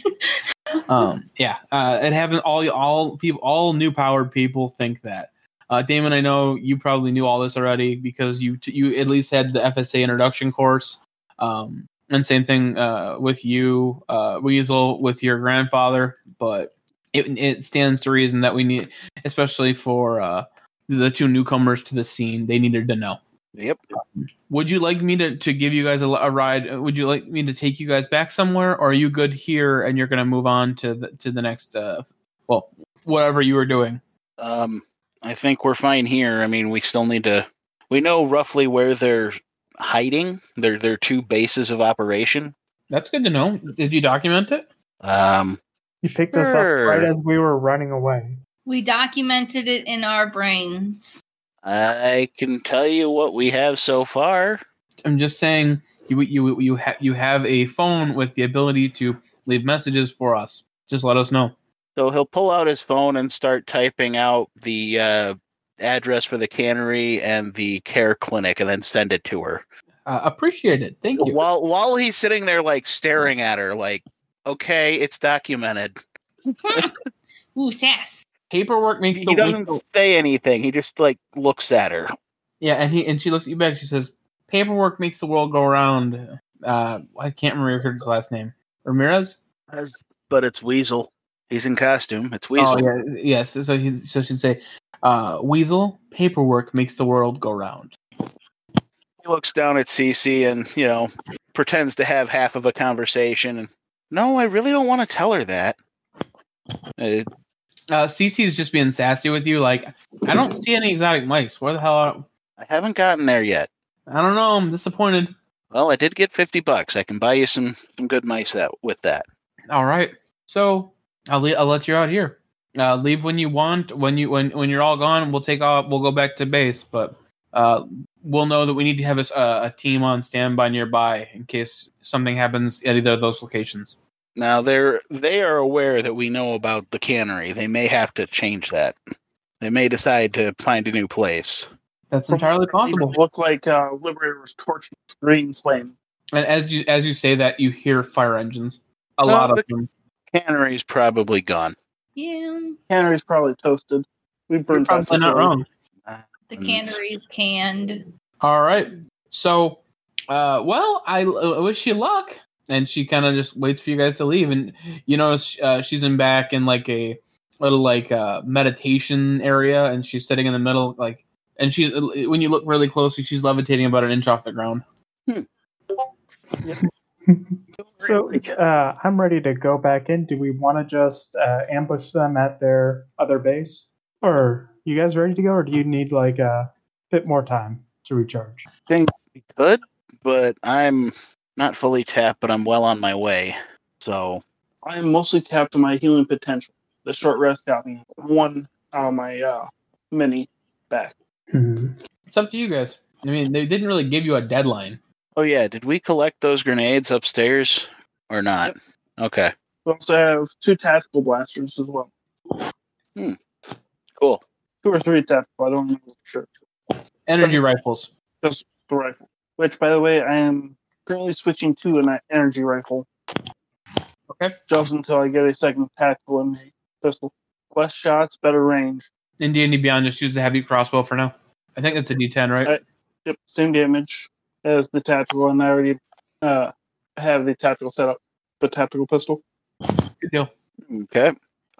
It happens. All new powered people think that. Damon, I know you probably knew all this already because you at least had the FSA introduction course. And same thing with you, Weasel, with your grandfather. But it stands to reason that we need, especially for the 2 newcomers to the scene, they needed to know. Yep. Would you like me to give you guys a ride? Would you like me to take you guys back somewhere, or are you good here and you're going to move on to the next? Whatever you were doing. I think we're fine here. I mean, we still need to. We know roughly where they're hiding. Their 2 bases of operation. That's good to know. Did you document it? You picked us up right as we were running away. We documented it in our brains. I can tell you what we have so far. I'm just saying you have a phone with the ability to leave messages for us. Just let us know. So he'll pull out his phone and start typing out the address for the cannery and the care clinic, and then send it to her. Appreciate it. Thank you. While he's sitting there, like staring at her, like, okay, it's documented. Ooh, sass. Paperwork makes he doesn't say anything. He just like looks at her. Yeah, and she looks at you back. She says, "Paperwork makes the world go round." I can't remember his last name. Ramirez. But it's Weasel. He's in costume. It's Weasel. Oh yeah, yes. So she'd say, "Weasel, paperwork makes the world go round." He looks down at Cece and pretends to have half of a conversation. And no, I really don't want to tell her that. Cece's just being sassy with you. Like, I don't see any exotic mice. Where the hell? I haven't gotten there yet. I don't know. I'm disappointed. Well, I did get $50. I can buy you some good mice with that. All right. So I'll let you out here. Leave when you want. When you're all gone, we'll take off. We'll go back to base. But we'll know that we need to have a team on standby nearby in case something happens at either of those locations. Now they are aware that we know about the cannery. They may have to change that. They may decide to find a new place. That's entirely possible. Look like Liberator was torching green flame. And as you say that, you hear fire engines. A lot of them. Cannery's probably gone. Yeah, Cannery's probably toasted. We You're burned that probably not facility. wrong. the cannery's canned. All right. So, well, I wish you luck. And she kind of just waits for you guys to leave. And you notice she's back in like a little meditation area, and she's sitting in the middle, like. And she, when you look really closely, she's levitating about an inch off the ground. So I'm ready to go back in. Do we want to just ambush them at their other base? Or you guys ready to go? Or do you need like a bit more time to recharge? I think we could, but I'm not fully tapped, but I'm well on my way. So I am mostly tapped to my healing potential. The short rest got me one on my mini back. Mm-hmm. It's up to you guys. I mean, they didn't really give you a deadline. oh yeah, did we collect those grenades upstairs or not? Okay, We also have 2 tactical blasters as well. cool. 2 or 3 tactical, I don't know for sure. Energy rifles. Just the rifle. Which, by the way, I am currently switching to an energy rifle. Okay. Just until I get a second tactical in my pistol. Less shots, better range. In D&D Beyond, just use the heavy crossbow for now. I think it's a D10, right? Yep, same damage as the tactical, and I already have the tactical set up. The tactical pistol. Good deal. Okay.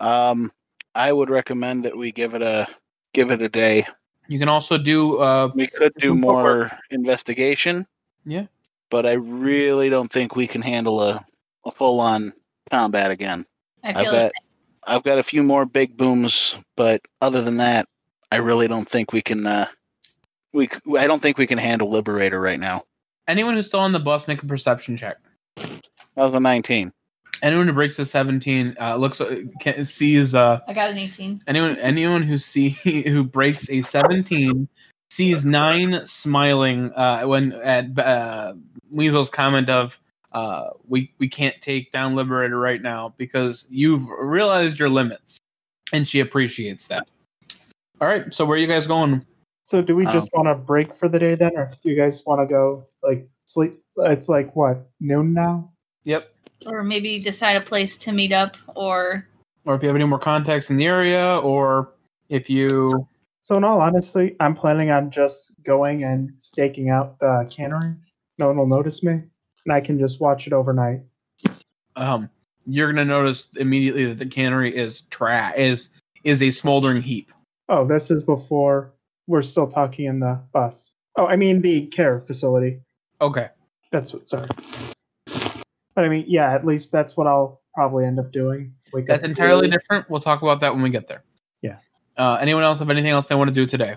I would recommend that we give it a day. You can also do. We could do some more investigation. Yeah. But I really don't think we can handle a full-on combat again. I feel like I've got a few more big booms, but other than that, I really don't think we can. I don't think we can handle Liberator right now. Anyone who's still on the bus, make a perception check. That was a 19. Anyone who breaks a 17 sees. I got an 18. Anyone who breaks a 17 sees 9 smiling when at Weasel's comment of we can't take down Liberator right now because you've realized your limits, and she appreciates that. All right, so where are you guys going? So do we just want to break for the day then, or do you guys want to go like sleep? It's like what, noon now? Yep. Or maybe decide a place to meet up, or if you have any more contacts in the area, or if you. So in all honesty, I'm planning on just going and staking out the cannery. No one will notice me, and I can just watch it overnight. You're gonna notice immediately that the cannery is is a smoldering heap. Oh, this is before we're still talking in the bus. Oh, I mean the care facility. Okay. That's what. Sorry. But I mean, yeah, at least that's what I'll probably end up doing. That's entirely different. We'll talk about that when we get there. Yeah. Anyone else have anything else they want to do today?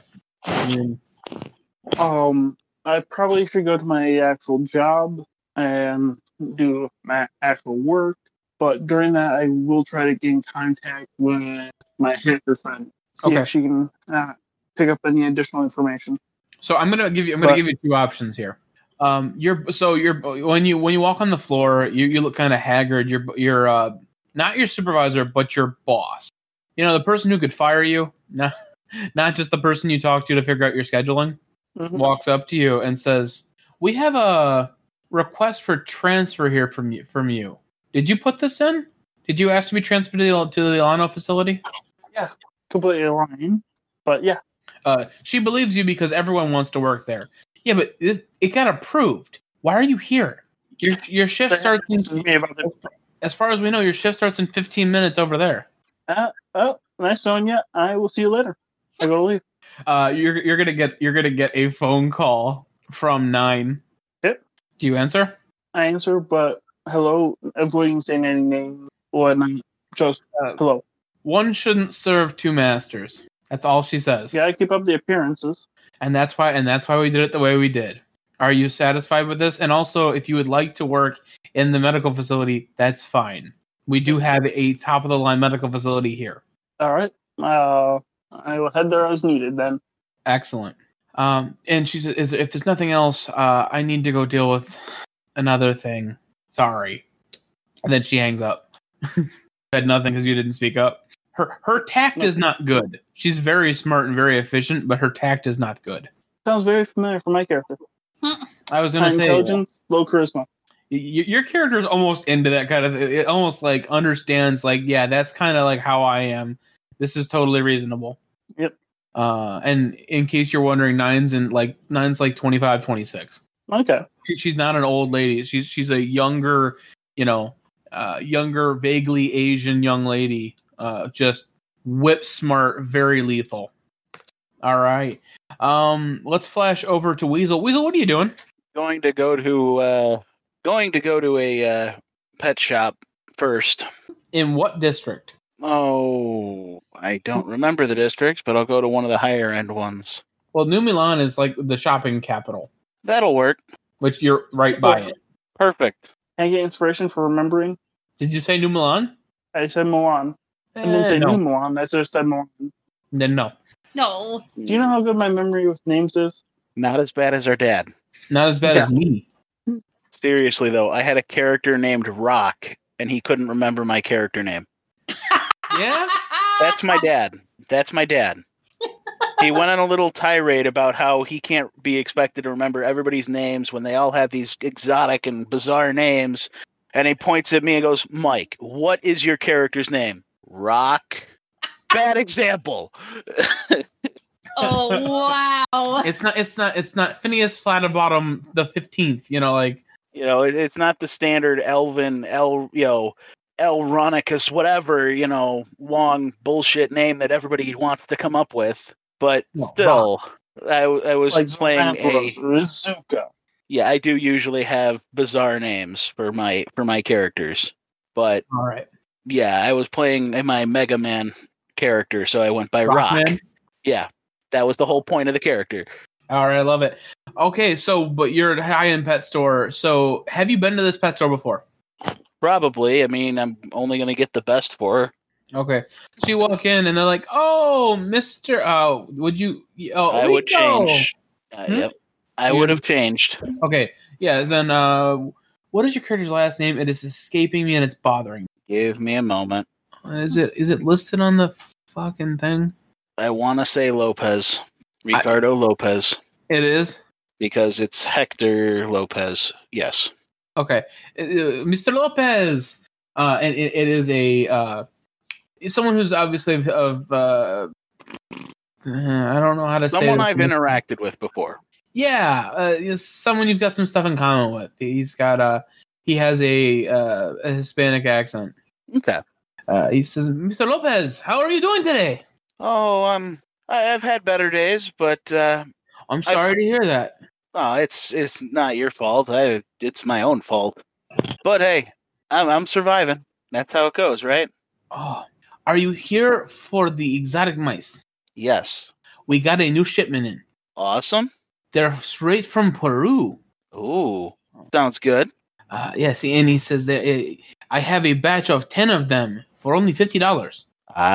I probably should go to my actual job and do my actual work. But during that, I will try to gain contact with my hacker friend. See if she can pick up any additional information. So I'm gonna give you 2 options here. When you walk on the floor, you look kind of haggard. You're not your supervisor, but your boss. You know, the person who could fire you, not just the person you talk to figure out your scheduling, walks up to you and says, "We have a request for transfer here from you. Did you put this in? Did you ask to be transferred to the Ilano facility?" Yeah, completely aligned. But yeah. She believes you because everyone wants to work there. Yeah, but it got approved. Why are you here? Your shift starts as far as we know, your shift starts in 15 minutes over there. Well, nice knowing you. I will see you later. I gotta leave. You're gonna get a phone call from 9. Yep. Do you answer? I answer, but hello, avoiding saying any name or just hello. One shouldn't serve 2 masters. That's all she says. Yeah, I keep up the appearances. And that's why we did it the way we did. Are you satisfied with this? And also, if you would like to work in the medical facility, that's fine. We do have a top-of-the-line medical facility here. All right. I will head there as needed then. Excellent. And she says, if there's nothing else, I need to go deal with another thing. Sorry. And then she hangs up. Said nothing because you didn't speak up. Her tact is not good. She's very smart and very efficient, but her tact is not good. Sounds very familiar for my character. I was High gonna say intelligence, low charisma. your character is almost into that kind of. It almost like understands like yeah, that's kind of like how I am. This is totally reasonable. Yep. And in case you're wondering, Nine's like 25, 26. Okay. She's not an old lady. She's a younger, younger, vaguely Asian young lady. Just whip smart, very lethal. All right. Let's flash over to Weasel. Weasel, what are you doing? Going to go to a pet shop first. In what district? Oh, I don't remember the districts, but I'll go to one of the higher end ones. Well, New Milan is like the shopping capital, That'll work. which you're right by it. Perfect. Can I get inspiration for remembering? Did you say New Milan? I said Milan. I didn't say no. New Milan. I just said Milan. Then no. No. Do you know how good my memory with names is? Not as bad as our dad. Not as bad as me. Seriously, though, I had a character named Rock, and he couldn't remember my character name. Yeah? That's my dad. That's my dad. He went on a little tirade about how he can't be expected to remember everybody's names when they all have these exotic and bizarre names. And he points at me and goes, Mike, what is your character's name? Rock. Bad example. Oh wow. It's not Phineas Flatterbottom the 15th, It's not the standard Elvin, Elronicus, whatever, long bullshit name that everybody wants to come up with. But No, still, I was Like playing Rizuka. Yeah, I do usually have bizarre names for my characters. But all right. yeah, I was playing my Mega Man character, so I went by Rock. Rockman? Yeah, that was the whole point of the character. All right, I love it. Okay, but you're at a high-end pet store. So have you been to this pet store before? Probably. I mean, I'm only going to get the best for her. Okay. So you walk in and they're like, "Oh, Mr. would you I would change. Yep. I would have changed. Okay. Yeah, then what is your character's last name? It is escaping me and it's bothering me. Give me a moment. Is it listed on the fucking thing? I want to say Lopez. Ricardo Lopez. It is? Because it's Hector Lopez. Yes. Okay. Mr. Lopez. And it is a someone who's obviously of I don't know how to say Someone I've interacted with before. Yeah, someone you've got some stuff in common with. He has a Hispanic accent. Okay. He says, "Mr. Lopez, how are you doing today?" Oh, I've had better days, but I'm sorry to hear that. no, it's not your fault. It's my own fault. But hey, I'm surviving. That's how it goes, right? Oh, are you here for the exotic mice? Yes. We got a new shipment in. Awesome. They're straight from Peru. Ooh, sounds good. Yes, and he says that I have a batch of 10 of them for only $50.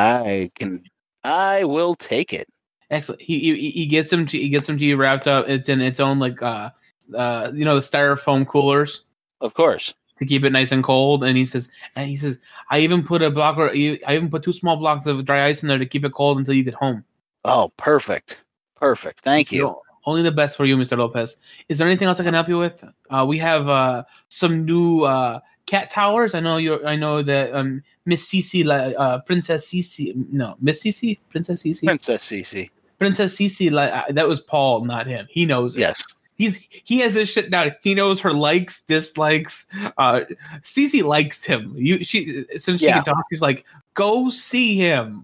I will take it. Excellent. He gets them to you wrapped up. It's in its own the styrofoam coolers Of course. to keep it nice and cold. And he says, I even put two small blocks of dry ice in there to keep it cold until you get home. Oh, perfect. Thank you. Only the best for you, Mr. Lopez. Is there anything else I can help you with? We have some new cat towers. I know that Miss Cece, Princess Cece. No, Miss Cece, Princess Cece. Princess Cece. That was Paul, not him. He knows it. Yes. He has his shit down. He knows her likes, dislikes. Cece likes him. She can talk. She's like, go see him.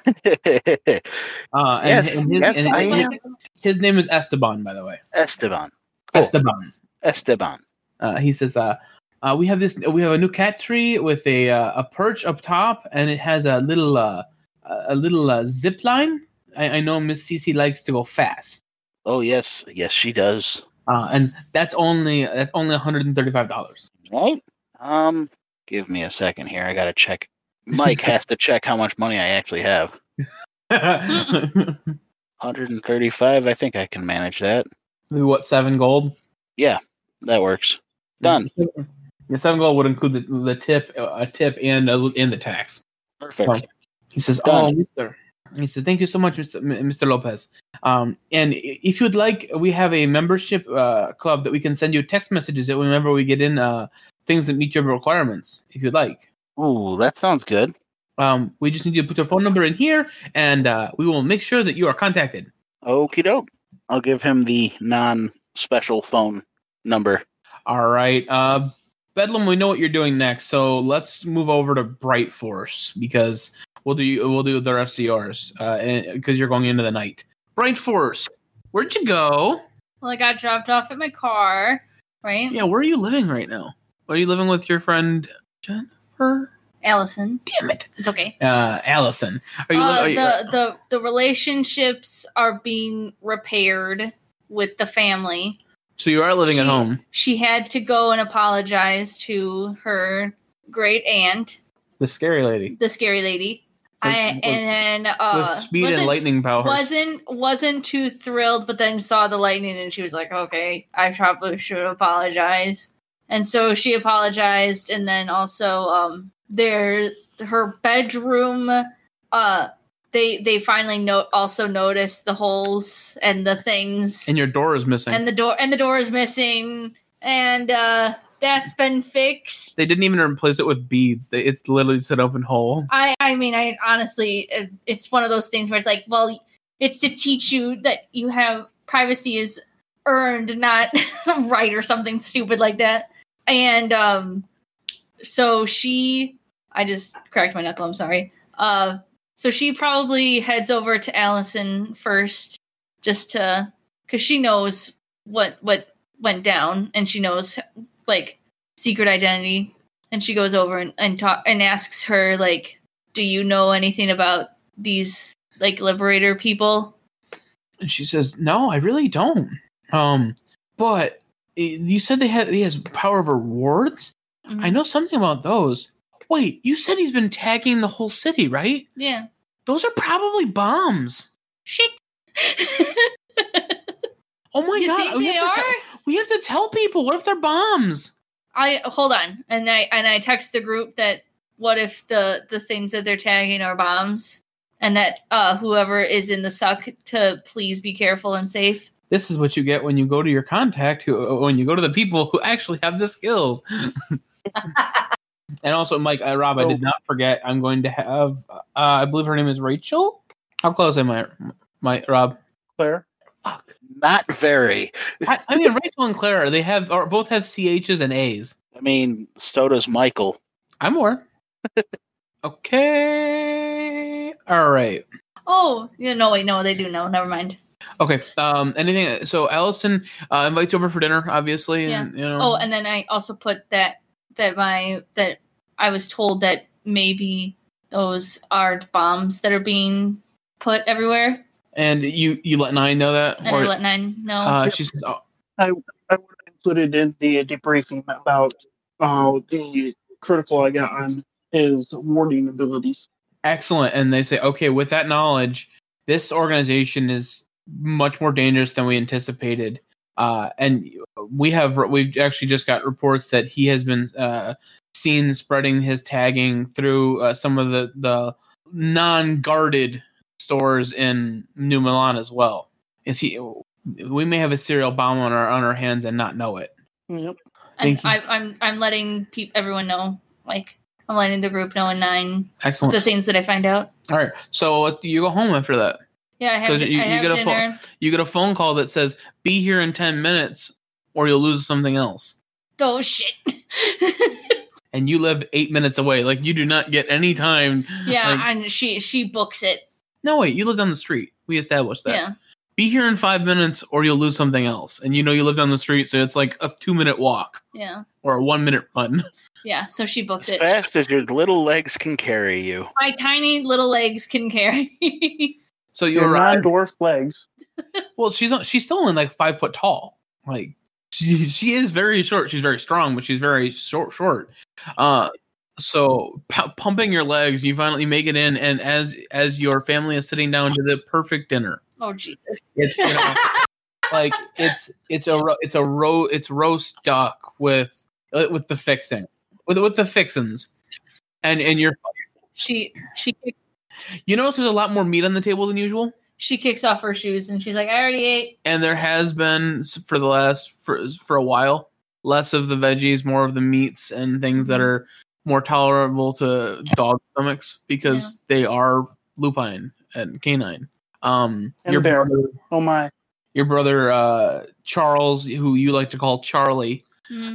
His name is Esteban, by the way. Esteban. Cool. Esteban. He says, we have a new cat tree with a perch up top, and it has a little zip line. I know Miss Cece likes to go fast. Oh yes, she does. And that's only $135. Right. Give me a second here. I gotta check. Mike has to check how much money I actually have. 135. I think I can manage that. What, 7 gold? Yeah, that works. Done. The 7 gold would include the tip, and the tax. Perfect. So he says, Done. "Oh, Mister, He says, "Thank you so much, Mr. Lopez. And if you'd like, we have a membership club that we can send you text messages that whenever we get in things that meet your requirements, if you'd like. Ooh, that sounds good. We just need you to put your phone number in here, and we will make sure that you are contacted." Okie doke. I'll give him the non-special phone number. All right. Bedlam, we know what you're doing next, so let's move over to Bright Force because we'll do the rest of yours because you're going into the night. Bright Force, where'd you go? Well, I got dropped off at my car, right? Yeah, where are you living right now? Are you living with your friend Jennifer? Allison. Damn it. It's okay. Allison. Are you the relationships are being repaired with the family. So you are living at home. She had to go and apologize to her great aunt. The scary lady. With speed and lightning powers. Wasn't too thrilled, but then saw the lightning and she was like, "Okay, I probably should apologize." And so she apologized, and then also her bedroom. They finally noticed the holes and the things. And your door is missing. And the door is missing, and that's been fixed. They didn't even replace it with beads. It's literally just an open hole. I mean, I honestly, it's one of those things where it's like, well, it's to teach you that you have privacy is earned, not right, or something stupid like that. And so I just cracked my knuckle. I'm sorry. So she probably heads over to Allison first, just because she knows what went down, and she knows like secret identity, and she goes over and asks her like, "Do you know anything about these like Liberator people?" And she says, "No, I really don't. But you said he has power over wards. Mm-hmm. I know something about those. Wait, you said he's been tagging the whole city, right? Yeah. Those are probably bombs. Shit. Oh my god! We have to tell people. What if they're bombs? Hold on, and I text the group that what if the things that they're tagging are bombs, and that whoever is in the suck to please be careful and safe. This is what you get when you go to your contact, when you go to the people who actually have the skills. And also, Mike, Rob, I did not forget. I'm going to have, I believe her name is Rachel. How close am I, Rob? Claire. Fuck. Not very. I mean, Rachel and Claire, both have CHs and A's. I mean, so does Michael. I'm more. Okay. All right. Oh, no, they do know. Never mind. Okay. Anything? So Allison invites you over for dinner, obviously. Yeah. And, Oh, and then I also put that I was told that maybe those are bombs that are being put everywhere. And you let Nine know that? And I let Nine know. She says, "Oh, I would have included in the debriefing about the critical I got on his warding abilities." Excellent. And they say, okay, with that knowledge, this organization is much more dangerous than we anticipated. And we've actually just got reports that he has been seen spreading his tagging through some of the non-guarded stores in New Milan as well. We may have a serial bomb on our hands and not know it. Yep. And I'm letting everyone know, like I'm letting the group know in 9. Excellent. The things that I find out. All right, so you go home after that. Yeah, I have dinner. You get a phone call that says, "Be here in 10 minutes, or you'll lose something else." Oh shit! And you live 8 minutes away. Like you do not get any time. Yeah, and she books it. No, wait, you live down the street. We established that. Yeah. Be here in 5 minutes, or you'll lose something else. And you live down the street, so it's like a 2-minute walk. Yeah. Or a 1-minute run. Yeah, so she books it. As fast as your little legs can carry you. My tiny little legs can carry. So you Your arrive. non-dwarf legs. Well, she's still only like 5 foot tall. Like she is very short. She's very strong, but she's very short. So pumping your legs, you finally make it in, and as your family is sitting down to the perfect dinner. Oh Jesus! It's like it's roast duck with the fixing with the fixins, and you're she You notice there's a lot more meat on the table than usual. She kicks off her shoes and she's like, I already ate. And there has been for a while less of the veggies, more of the meats and things that are more tolerable to dog stomachs because they are lupine and canine. And Your bear. brother, Oh my. your brother Charles, who you like to call Charlie,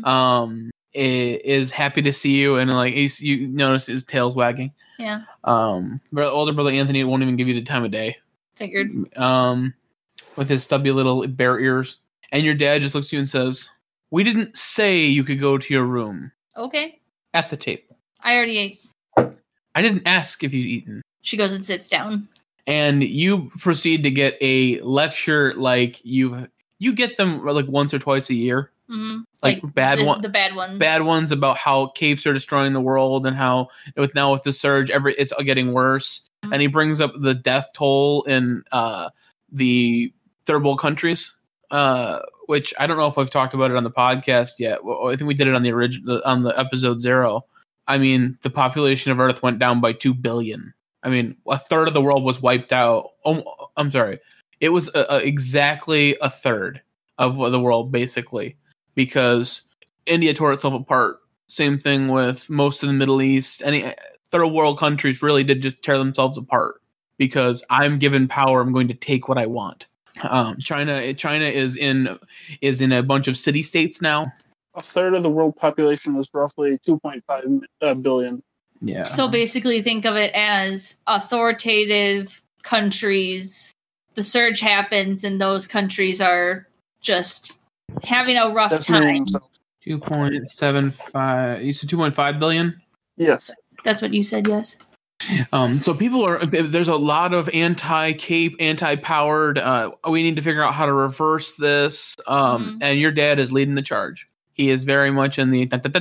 is happy to see you, and like you notice his tail's wagging. Yeah. Older brother Anthony won't even give you the time of day. Figured. With his stubby little bear ears, and your dad just looks at you and says, "We didn't say you could go to your room." Okay. At the table. I already ate. I didn't ask if you'd eaten. She goes and sits down. And you proceed to get a lecture like you get them like once or twice a year. Mm-hmm. Like the bad ones. Bad ones about how capes are destroying the world and how with the surge it's getting worse. Mm-hmm. And he brings up the death toll in the third world countries. Which I don't know if I've talked about it on the podcast yet. Well, I think we did it on the episode 0. I mean, the population of Earth went down by 2 billion. I mean, a third of the world was wiped out. Oh, I'm sorry. It was exactly a third of the world, basically, because India tore itself apart. Same thing with most of the Middle East. Any third world countries really did just tear themselves apart because I'm given power. I'm going to take what I want. China is in a bunch of city states now. A third of the world population is roughly 2.5 billion. Yeah. So basically, think of it as authoritative countries. The surge happens, and those countries are just having a rough time. 2.75. You said 2.5 billion. Yes. That's what you said. Yes. So there's a lot of anti-cape, anti-powered. We need to figure out how to reverse this. And your dad is leading the charge. He is very much in the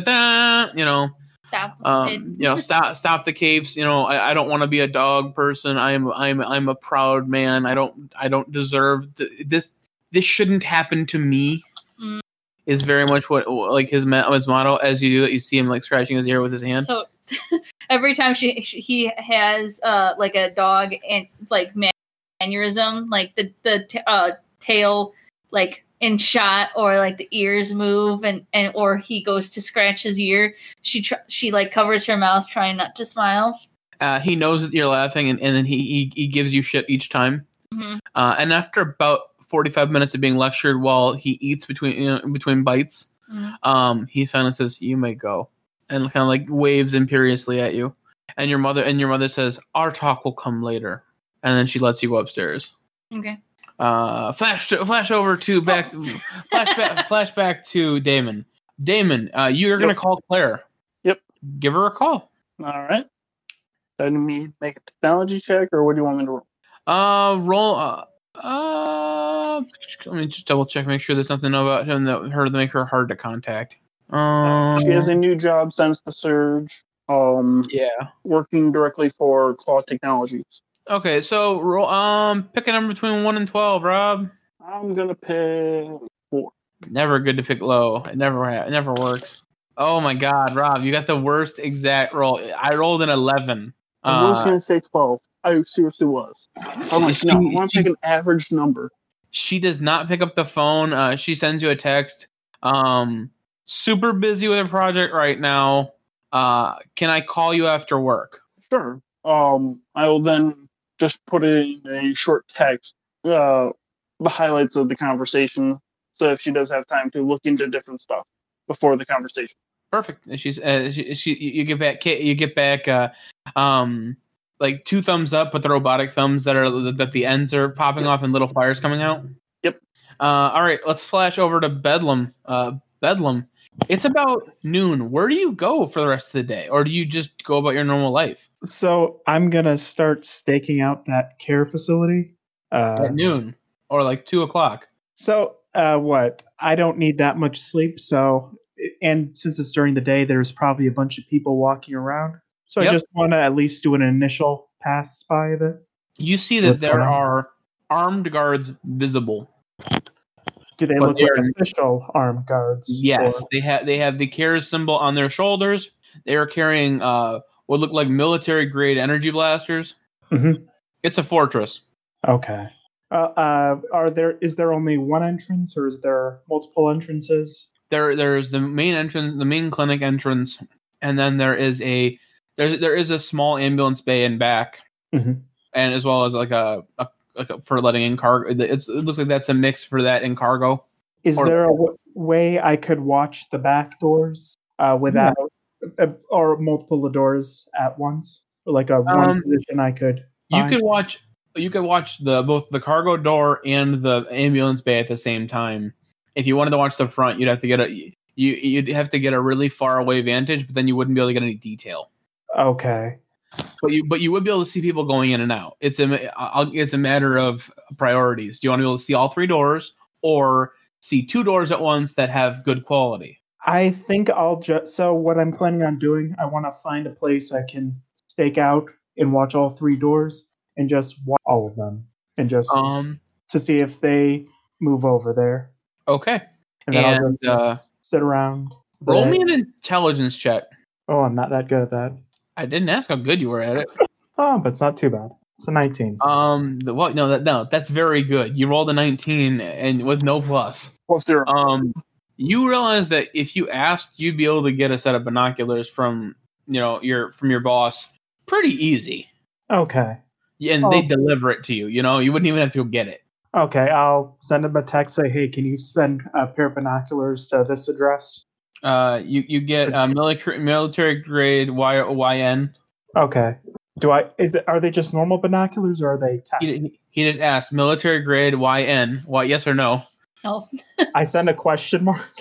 Stop. Stop the capes. I don't want to be a dog person. I'm a proud man. I don't deserve this. This shouldn't happen to me. Is very much what like his motto. As you do that, you see him like scratching his ear with his hand. So every time he has like a dog and like mannerism, like the tail like in shot or like the ears move and or he goes to scratch his ear, she like covers her mouth trying not to smile. He knows that you're laughing and then he gives you shit each time. Mm-hmm. And after about 45 minutes of being lectured while he eats between bites, he finally says, "You may go," and kind of like waves imperiously at you. And your mother says, "Our talk will come later," and then she lets you go upstairs. Okay. Flashback to Damon. Damon, you're gonna call Claire. Yep. Give her a call. All right. Do me make a technology check, or what do you want me to roll? Roll. Let me just double check, make sure there's nothing about him that make her hard to contact. She has a new job since the surge. Working directly for Claw Technologies. Okay, so roll. Pick a number between 1 and 12, Rob. I'm gonna pick 4. Never good to pick low. It never works. Oh my God, Rob, you got the worst exact roll. I rolled an 11. I was gonna say 12. I seriously was. I want to pick an average number. She does not pick up the phone. She sends you a text. Super busy with a project right now. Can I call you after work? Sure. I will then just put it in a short text, the highlights of the conversation, so if she does have time to look into different stuff before the conversation. Perfect. She's you get back like 2 thumbs up, but the robotic thumbs that the ends are popping off and little fires coming out. Yep. All right, let's flash over to Bedlam. Bedlam. It's about noon. Where do you go for the rest of the day? Or do you just go about your normal life? So I'm going to start staking out that care facility. At noon. Or like 2 o'clock. So what? I don't need that much sleep. And since it's during the day, there's probably a bunch of people walking around. So I just want to at least do an initial pass by of it. You see that there are armed guards visible. Do they look like official armed guards? Yes, they have the CARES symbol on their shoulders. They are carrying what look like military grade energy blasters. Mm-hmm. It's a fortress. Okay. Is there only one entrance, or is there multiple entrances? There's the main entrance, the main clinic entrance, and then there is a small ambulance bay in back, Mhm. and as well as like a for letting in cargo. It looks like that's a mix for that in cargo. Is Or- there a way I could watch the back doors without or multiple doors at once, or like a one position I could? You find? could watch both the cargo door and the ambulance bay at the same time. If you wanted to watch the front, you'd have to get a really far away vantage, but then you wouldn't be able to get any detail. Okay. But you would be able to see people going in and out. It's a matter of priorities. Do you want to be able to see all 3 doors or see 2 doors at once that have good quality? I think I'll just. So what I'm planning on doing, I want to find a place I can stake out and watch all 3 doors and just watch all of them and just to see if they move over there. Okay. And then I'll just sit around. Roll me an intelligence check. Oh, I'm not that good at that. I didn't ask how good you were at it. Oh, but it's not too bad. It's a 19. That's very good. You rolled a 19 and with no plus. Plus 0. You realize that if you asked, you'd be able to get a set of binoculars from your boss pretty easy. Okay. And they deliver it to you. You wouldn't even have to go get it. Okay, I'll send him a text. Say, hey, can you send a pair of binoculars to this address? You get military grade YN. Okay. Are they just normal binoculars or are they tactical? He just asked military grade YN. What? Yes or no? No. I send a question mark.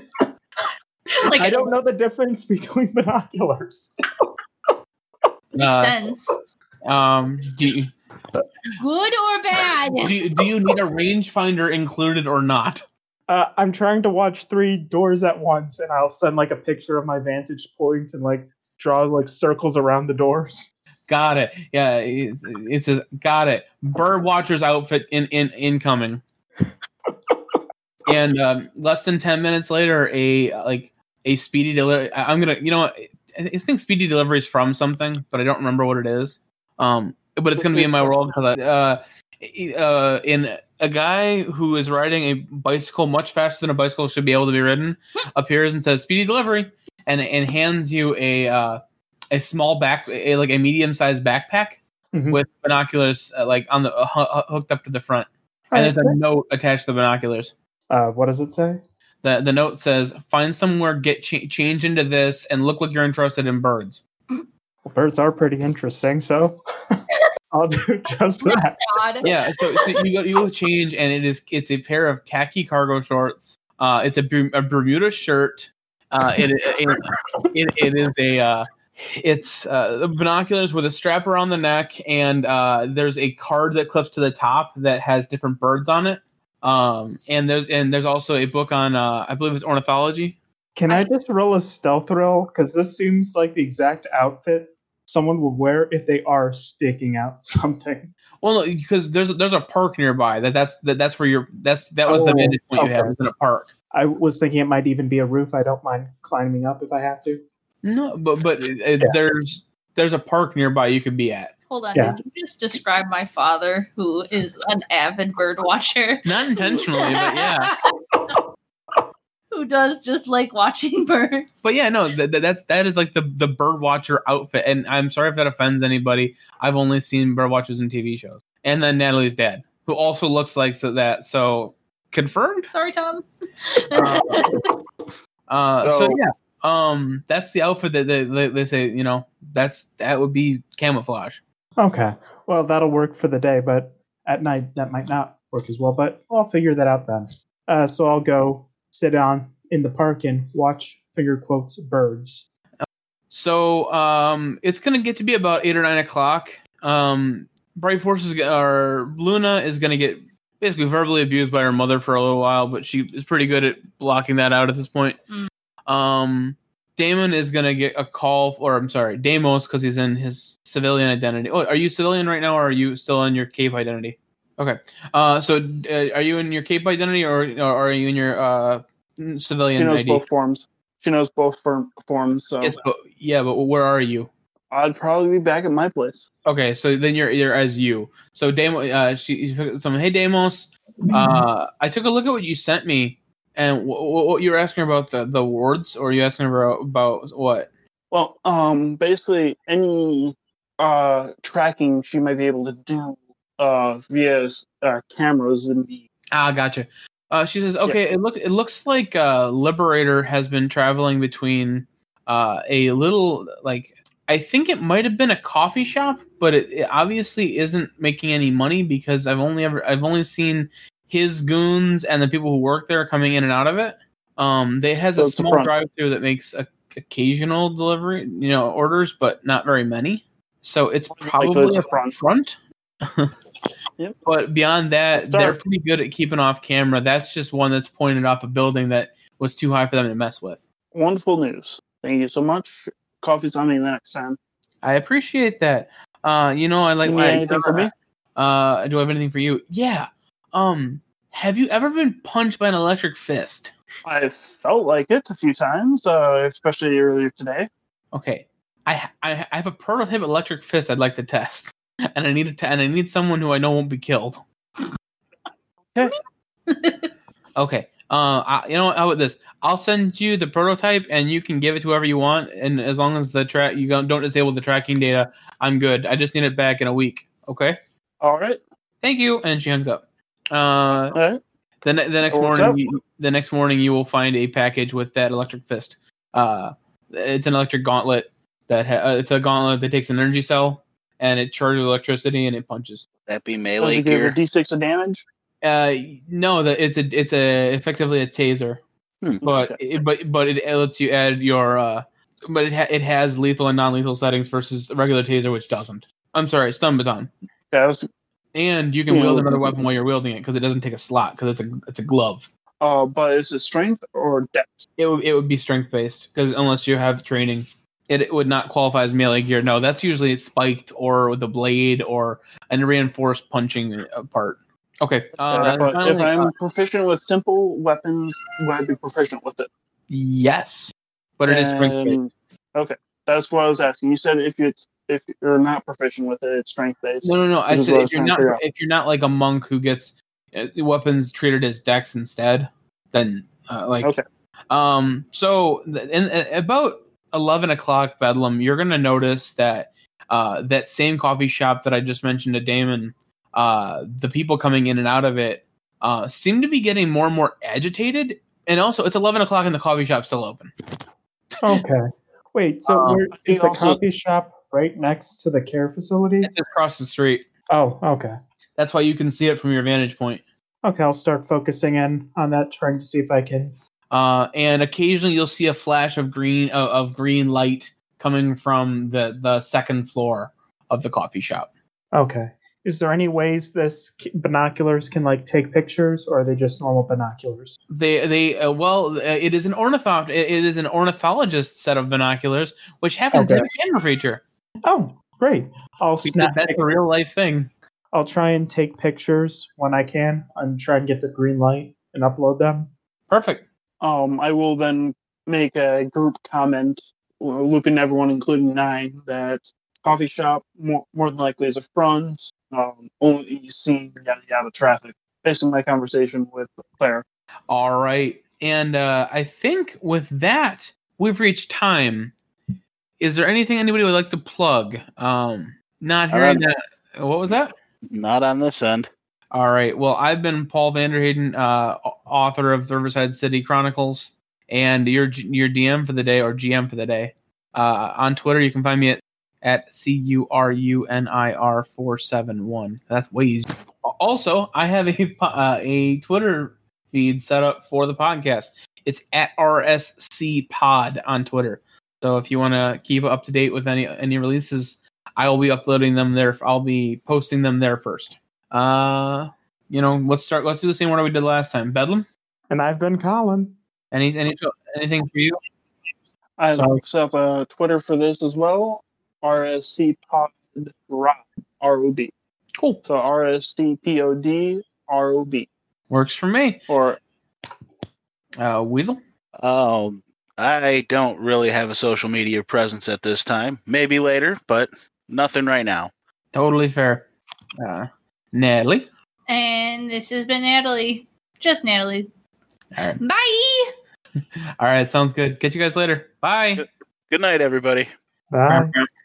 I don't know the difference between binoculars. Makes sense. Do you, good or bad? do you need a rangefinder included or not? I'm trying to watch 3 doors at once, and I'll send like a picture of my vantage point and like draw like circles around the doors. Got it. Yeah, it says got it. Bird watcher's outfit incoming. And less than 10 minutes later, a speedy delivery. I'm gonna, I think speedy delivery is from something, but I don't remember what it is. But it's gonna be in my world because in a guy who is riding a bicycle much faster than a bicycle should be able to be ridden appears and says speedy delivery and hands you a small a medium-sized backpack with binoculars on the hooked up to the front, and there's a note attached to the binoculars. What does it say? The note says, find somewhere, get change into this, and look like you're interested in birds. Well, birds are pretty interesting, so I'll do just that. God. Yeah, so you go change, and it's a pair of khaki cargo shorts. It's a Bermuda shirt. It's binoculars with a strap around the neck, and there's a card that clips to the top that has different birds on it. And there's also a book on I believe it's ornithology. Can I just roll a stealth roll? Because this seems like the exact outfit someone would wear if they are staking out something. Well, no, because there's a park nearby. That's where that was the vantage point you had. It was in a park. I was thinking it might even be a roof. I don't mind climbing up if I have to. No, but there's a park nearby you could be at. Hold on, Yeah. did you just describe my father, who is an avid bird watcher? Not intentionally, but yeah. Who does just like watching birds. But yeah, no, that is like the bird watcher outfit. And I'm sorry if that offends anybody. I've only seen bird watchers in TV shows. And then Natalie's dad, who also looks like that. So confirmed. Sorry, Tom. So yeah, that's the outfit that they say. That would be camouflage. Okay. Well, that'll work for the day, but at night that might not work as well. But I'll figure that out then. So I'll go sit down in the park and watch, finger quotes, birds. So it's gonna get to be about 8 or 9 o'clock. Bright Forces or Luna is gonna get basically verbally abused by her mother for a little while, but she is pretty good at blocking that out at this point. Damon is gonna get a call, or I'm sorry, Deimos, because he's in his civilian identity. Oh, are you civilian right now, or are you still in your cape identity? Okay. So are you in your cape identity, or are you in your civilian She knows ID? both forms. She knows both forms. So Yes, but where are you? I'd probably be back at my place. Okay, so then you're as you. So Deimos, hey Deimos, I took a look at what you sent me, and what you were asking about the wards, or are you asking about what? Well, basically any tracking she might be able to do via cameras in the. Gotcha. She says, okay, Yeah. it looks like Liberator has been traveling between a little, like, I think it might have been a coffee shop, but it obviously isn't making any money because I've only seen his goons and the people who work there coming in and out of it. They has So a it's the small front. drive-through that makes occasional delivery, orders, but not very many. So it's probably it's a the front. front. Yep. But beyond that, Start. they're pretty good at keeping off camera. That's just one that's pointed off a building that was too high for them to mess with. Wonderful news. Thank you so much. Coffee's on me next time. I appreciate that. I like You need my anything for me? do I have anything for you? Yeah. Have you ever been punched by an electric fist? I felt like it a few times, especially earlier today. Okay. I have a prototype electric fist I'd like to test. And I need someone who I know won't be killed. Okay. Okay. How about this? I'll send you the prototype, and you can give it to whoever you want. And as long as you don't disable the tracking data, I'm good. I just need it back in a week. Okay. All right. Thank you. And she hangs up. All right. The next morning, you will find a package with that electric fist. It's an electric gauntlet it's a gauntlet that takes an energy cell and it charges electricity and it punches. That be Does melee it give gear. a D6 of damage? No, it's effectively a taser, but Okay. it lets you add your but it has lethal and non-lethal settings versus a regular taser, which doesn't. I'm sorry, stun baton. Yeah, And you can wield another weapon while you're wielding it because it doesn't take a slot because it's a glove. but is it strength or dex? It would be strength based because unless you have training, it would not qualify as melee gear. No, that's usually spiked or with a blade or a reinforced punching part. Okay. But finally, if I'm proficient with simple weapons, would I be proficient with it? yes, but it is strength based. Okay, that's what I was asking. You said if you're not proficient with it, it's strength based. No. I This is said what I if was you're trying to not figure out. if you're not like a monk who gets weapons treated as dex instead, then Okay. So in about 11 o'clock Bedlam, you're gonna notice that that same coffee shop that I just mentioned to Damon, the people coming in and out of it seem to be getting more and more agitated, and also it's 11 o'clock and the coffee shop's still open. Okay. Wait, so where he is the also- coffee shop right next to the care facility? It's across the street. Oh, okay. That's why you can see it from your vantage point. Okay, I'll start focusing in on that, trying to see if I can. And occasionally you'll see a flash of green light coming from the second floor of the coffee shop. Okay. Is there any ways binoculars can take pictures, or are they just normal binoculars? It is an ornithologist set of binoculars, which happens to have a camera feature. Oh, great! That's a real life thing. I'll try and take pictures when I can and try and get the green light and upload them. Perfect. I will then make a group comment, looping everyone, including 9, that coffee shop more than likely is a front. Only seen yada yada traffic. Based on my conversation with Claire. All right, and I think with that we've reached time. Is there anything anybody would like to plug? Not hearing that. What was that? Not on this end. All right. Well, I've been Paul Vanderheyden, author of the Riverside City Chronicles, and your DM for the day, or GM for the day. On Twitter, you can find me at CURUNIR471. That's way easier. Also, I have a Twitter feed set up for the podcast. It's at RSC Pod on Twitter. So if you want to keep up to date with any releases, I will be uploading them there. I'll be posting them there first. Let's do the same order we did last time. Bedlam? And I've been Colin. Anything for you? I set up a Twitter for this as well. RSC Pod ROB. Cool. So RSCPOD ROB. Works for me. Or Weasel? I don't really have a social media presence at this time. Maybe later, but nothing right now. Totally fair. Natalie? And this has been Natalie. Just Natalie. All right. Bye! All right, sounds good. Catch you guys later. Bye. Good night, everybody. Bye.